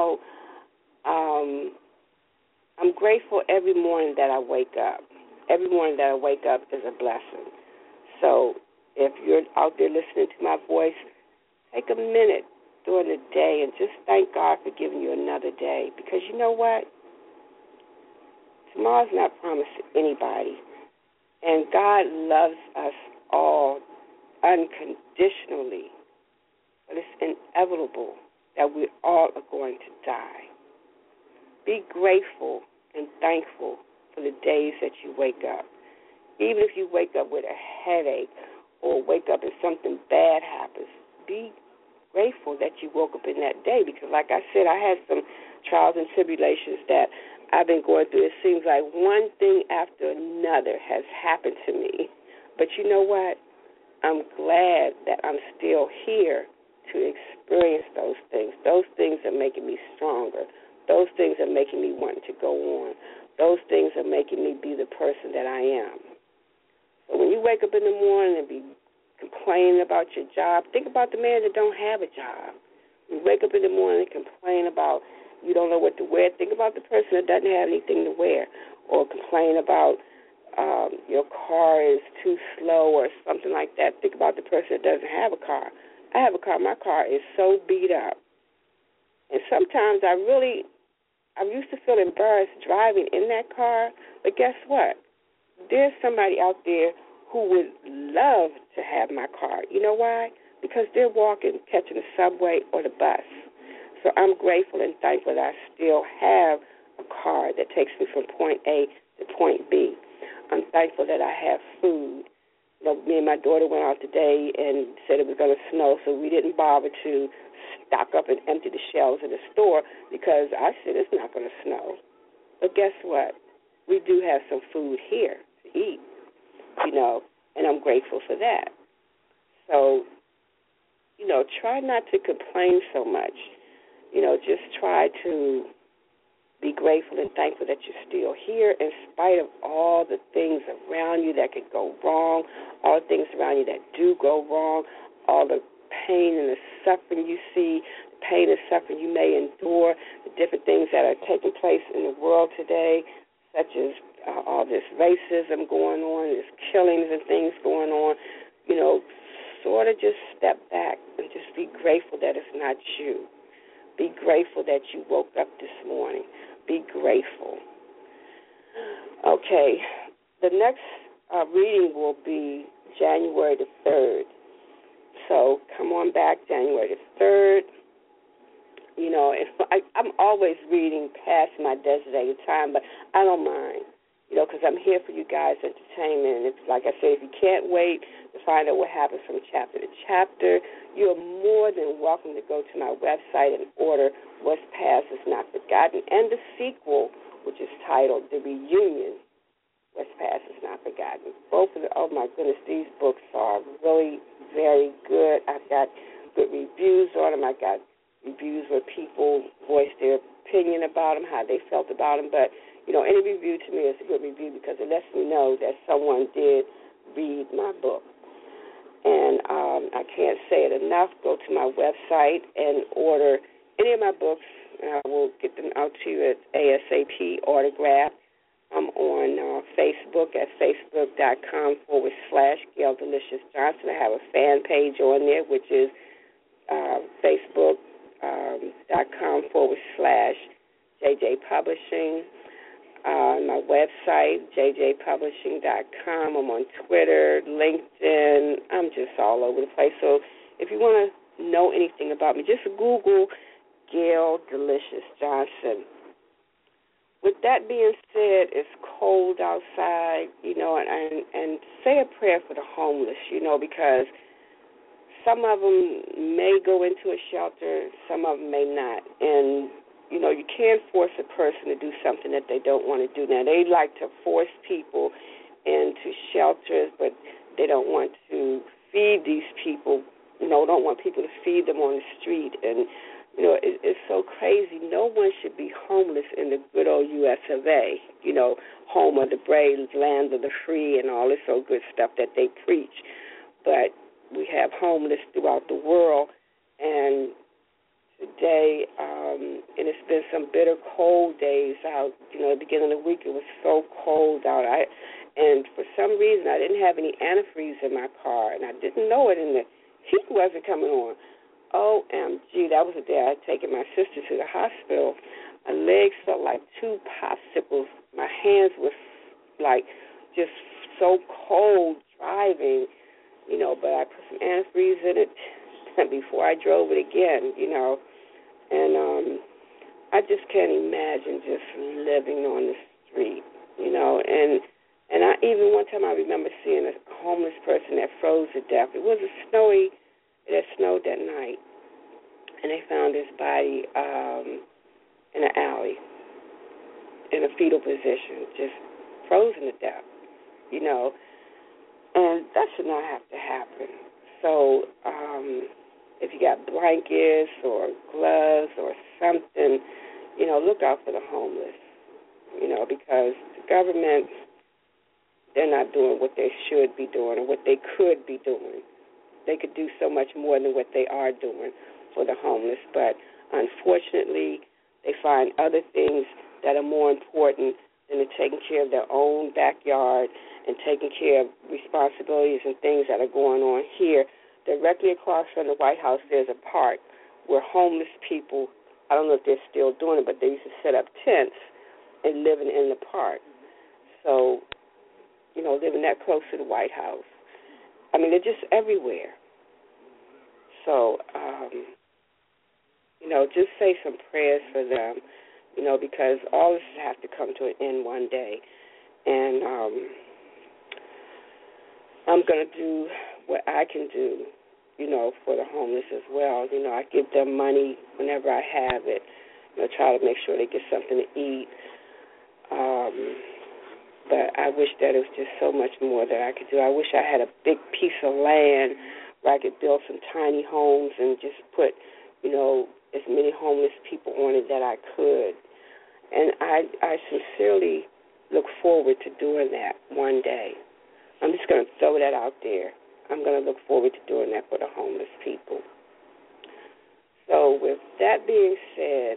I'm grateful every morning that I wake up. Every morning that I wake up is a blessing. So if you're out there listening to my voice, take a minute during the day and just thank God for giving you another day. Because you know what? Tomorrow's not promised to anybody. And God loves us all unconditionally. But it's inevitable that we all are going to die. Be grateful and thankful for the days that you wake up. Even if you wake up with a headache or wake up and something bad happens, be grateful that you woke up in that day. Because like I said, I had some trials and tribulations that I've been going through. It seems like one thing after another has happened to me. But you know what? I'm glad that I'm still here to experience those things. Those things are making me stronger. Those things are making me want to go on. Those things are making me be the person that I am. So when you wake up in the morning and be complaining about your job, think about the man that don't have a job. When you wake up in the morning and complain about you don't know what to wear, think about the person that doesn't have anything to wear, or complain about your car is too slow or something like that. Think about the person that doesn't have a car. I have a car. My car is so beat up. And sometimes I used to feel embarrassed driving in that car, but guess what? There's somebody out there who would love to have my car. You know why? Because they're walking, catching the subway or the bus. So I'm grateful and thankful that I still have a car that takes me from point A to point B. I'm thankful that I have food. Me and my daughter went out today and said it was going to snow, so we didn't bother to stock up and empty the shelves in the store because I said it's not going to snow. But guess what? We do have some food here to eat, and I'm grateful for that. So, try not to complain so much. Just try to be grateful and thankful that you're still here in spite of all the things around you that could go wrong, all the things around you that do go wrong, all the pain and the suffering you see, the pain and suffering you may endure, the different things that are taking place in the world today, such as all this racism going on, this killings and things going on. Sort of just step back and just be grateful that it's not you. Be grateful that you woke up this morning. Be grateful. Okay, the next reading will be January the 3rd. So come on back January the 3rd. I'm always reading past my designated time, but I don't mind. because I'm here for you guys' entertainment. And if, like I said, if you can't wait to find out what happens from chapter to chapter, you're more than welcome to go to my website and order What's Past Is Not Forgotten and the sequel, which is titled The Reunion, What's Past Is Not Forgotten. Both of them, oh my goodness, these books are really very good. I've got good reviews on them. I got reviews where people voice their opinion about them, how they felt about them. But, any review to me is a good review because it lets me know that someone did read my book. And I can't say it enough. Go to my website and order any of my books, and I will get them out to you at ASAP, autographed. I'm on Facebook at facebook.com/Gail Delicious Johnson. I have a fan page on there, which is facebook.com/JJ Publishing. My website, jjpublishing.com. I'm on Twitter, LinkedIn. I'm just all over the place. So if you want to know anything about me, just Google Gail Delicious Johnson. With that being said, it's cold outside, and say a prayer for the homeless, because some of them may go into a shelter, some of them may not. And, you can't force a person to do something that they don't want to do. Now, they like to force people into shelters, but they don't want to feed these people, don't want people to feed them on the street. And, it's so crazy. No one should be homeless in the good old U.S. of A., home of the brave, land of the free, and all this old good stuff that they preach. But we have homeless throughout the world, and today, and it's been some bitter cold days out. At the beginning of the week, it was so cold out. And for some reason, I didn't have any antifreeze in my car, and I didn't know it, and the heat wasn't coming on. OMG, that was the day I had taken my sister to the hospital. My legs felt like two popsicles. My hands were like just so cold driving, but I put some antifreeze in it before I drove it again, and I just can't imagine just living on the street, and I even one time I remember seeing a homeless person that froze to death. It had snowed that night, and they found his body in an alley in a fetal position, just frozen to death, and that should not have to happen. So if you got blankets or gloves or something, look out for the homeless, because the government, they're not doing what they should be doing or what they could be doing. They could do so much more than what they are doing for the homeless, but unfortunately, they find other things that are more important than taking care of their own backyard and taking care of responsibilities and things that are going on here. Directly across from the White House, there's a park where homeless people, I don't know if they're still doing it, but they used to set up tents and living in the park. So, living that close to the White House. I mean, they're just everywhere. So, just say some prayers for them, because all this has to come to an end one day. And I'm going to do what I can do, for the homeless as well. I give them money whenever I have it. Try to make sure they get something to eat. But I wish that it was just so much more that I could do. I wish I had a big piece of land where I could build some tiny homes and just put, as many homeless people on it that I could. And I sincerely look forward to doing that one day. I'm just going to throw that out there. I'm going to look forward to doing that for the homeless people. So with that being said,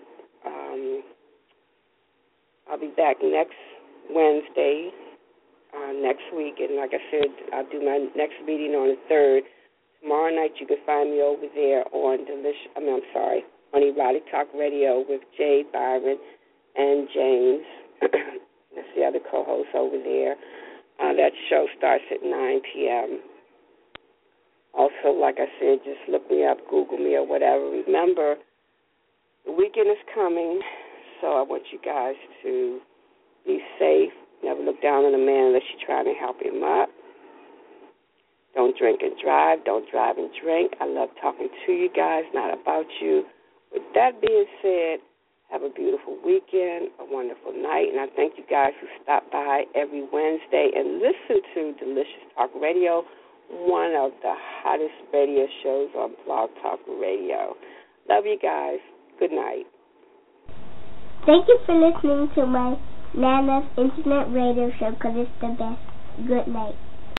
I'll be back next Wednesday, next week. And like I said, I'll do my next meeting on the 3rd. Tomorrow night you can find me over there on on Erotic Talk Radio with Jay, Byron, and James. That's the other co-host over there. That show starts at 9 p.m. Also, like I said, just look me up, Google me, or whatever. Remember, the weekend is coming, so I want you guys to be safe, Never look down on a man unless you're trying to help him up. Don't drink and drive. Don't drive and drink. I love talking to you guys, not about you. With that being said, have a beautiful weekend, a wonderful night, and I thank you guys who stop by every Wednesday and listen to Delicious Talk Radio, one of the hottest radio shows on Blog Talk Radio. Love you guys. Good night. Thank you for listening to my Nana's Internet Radio Show, because it's the best. Good night.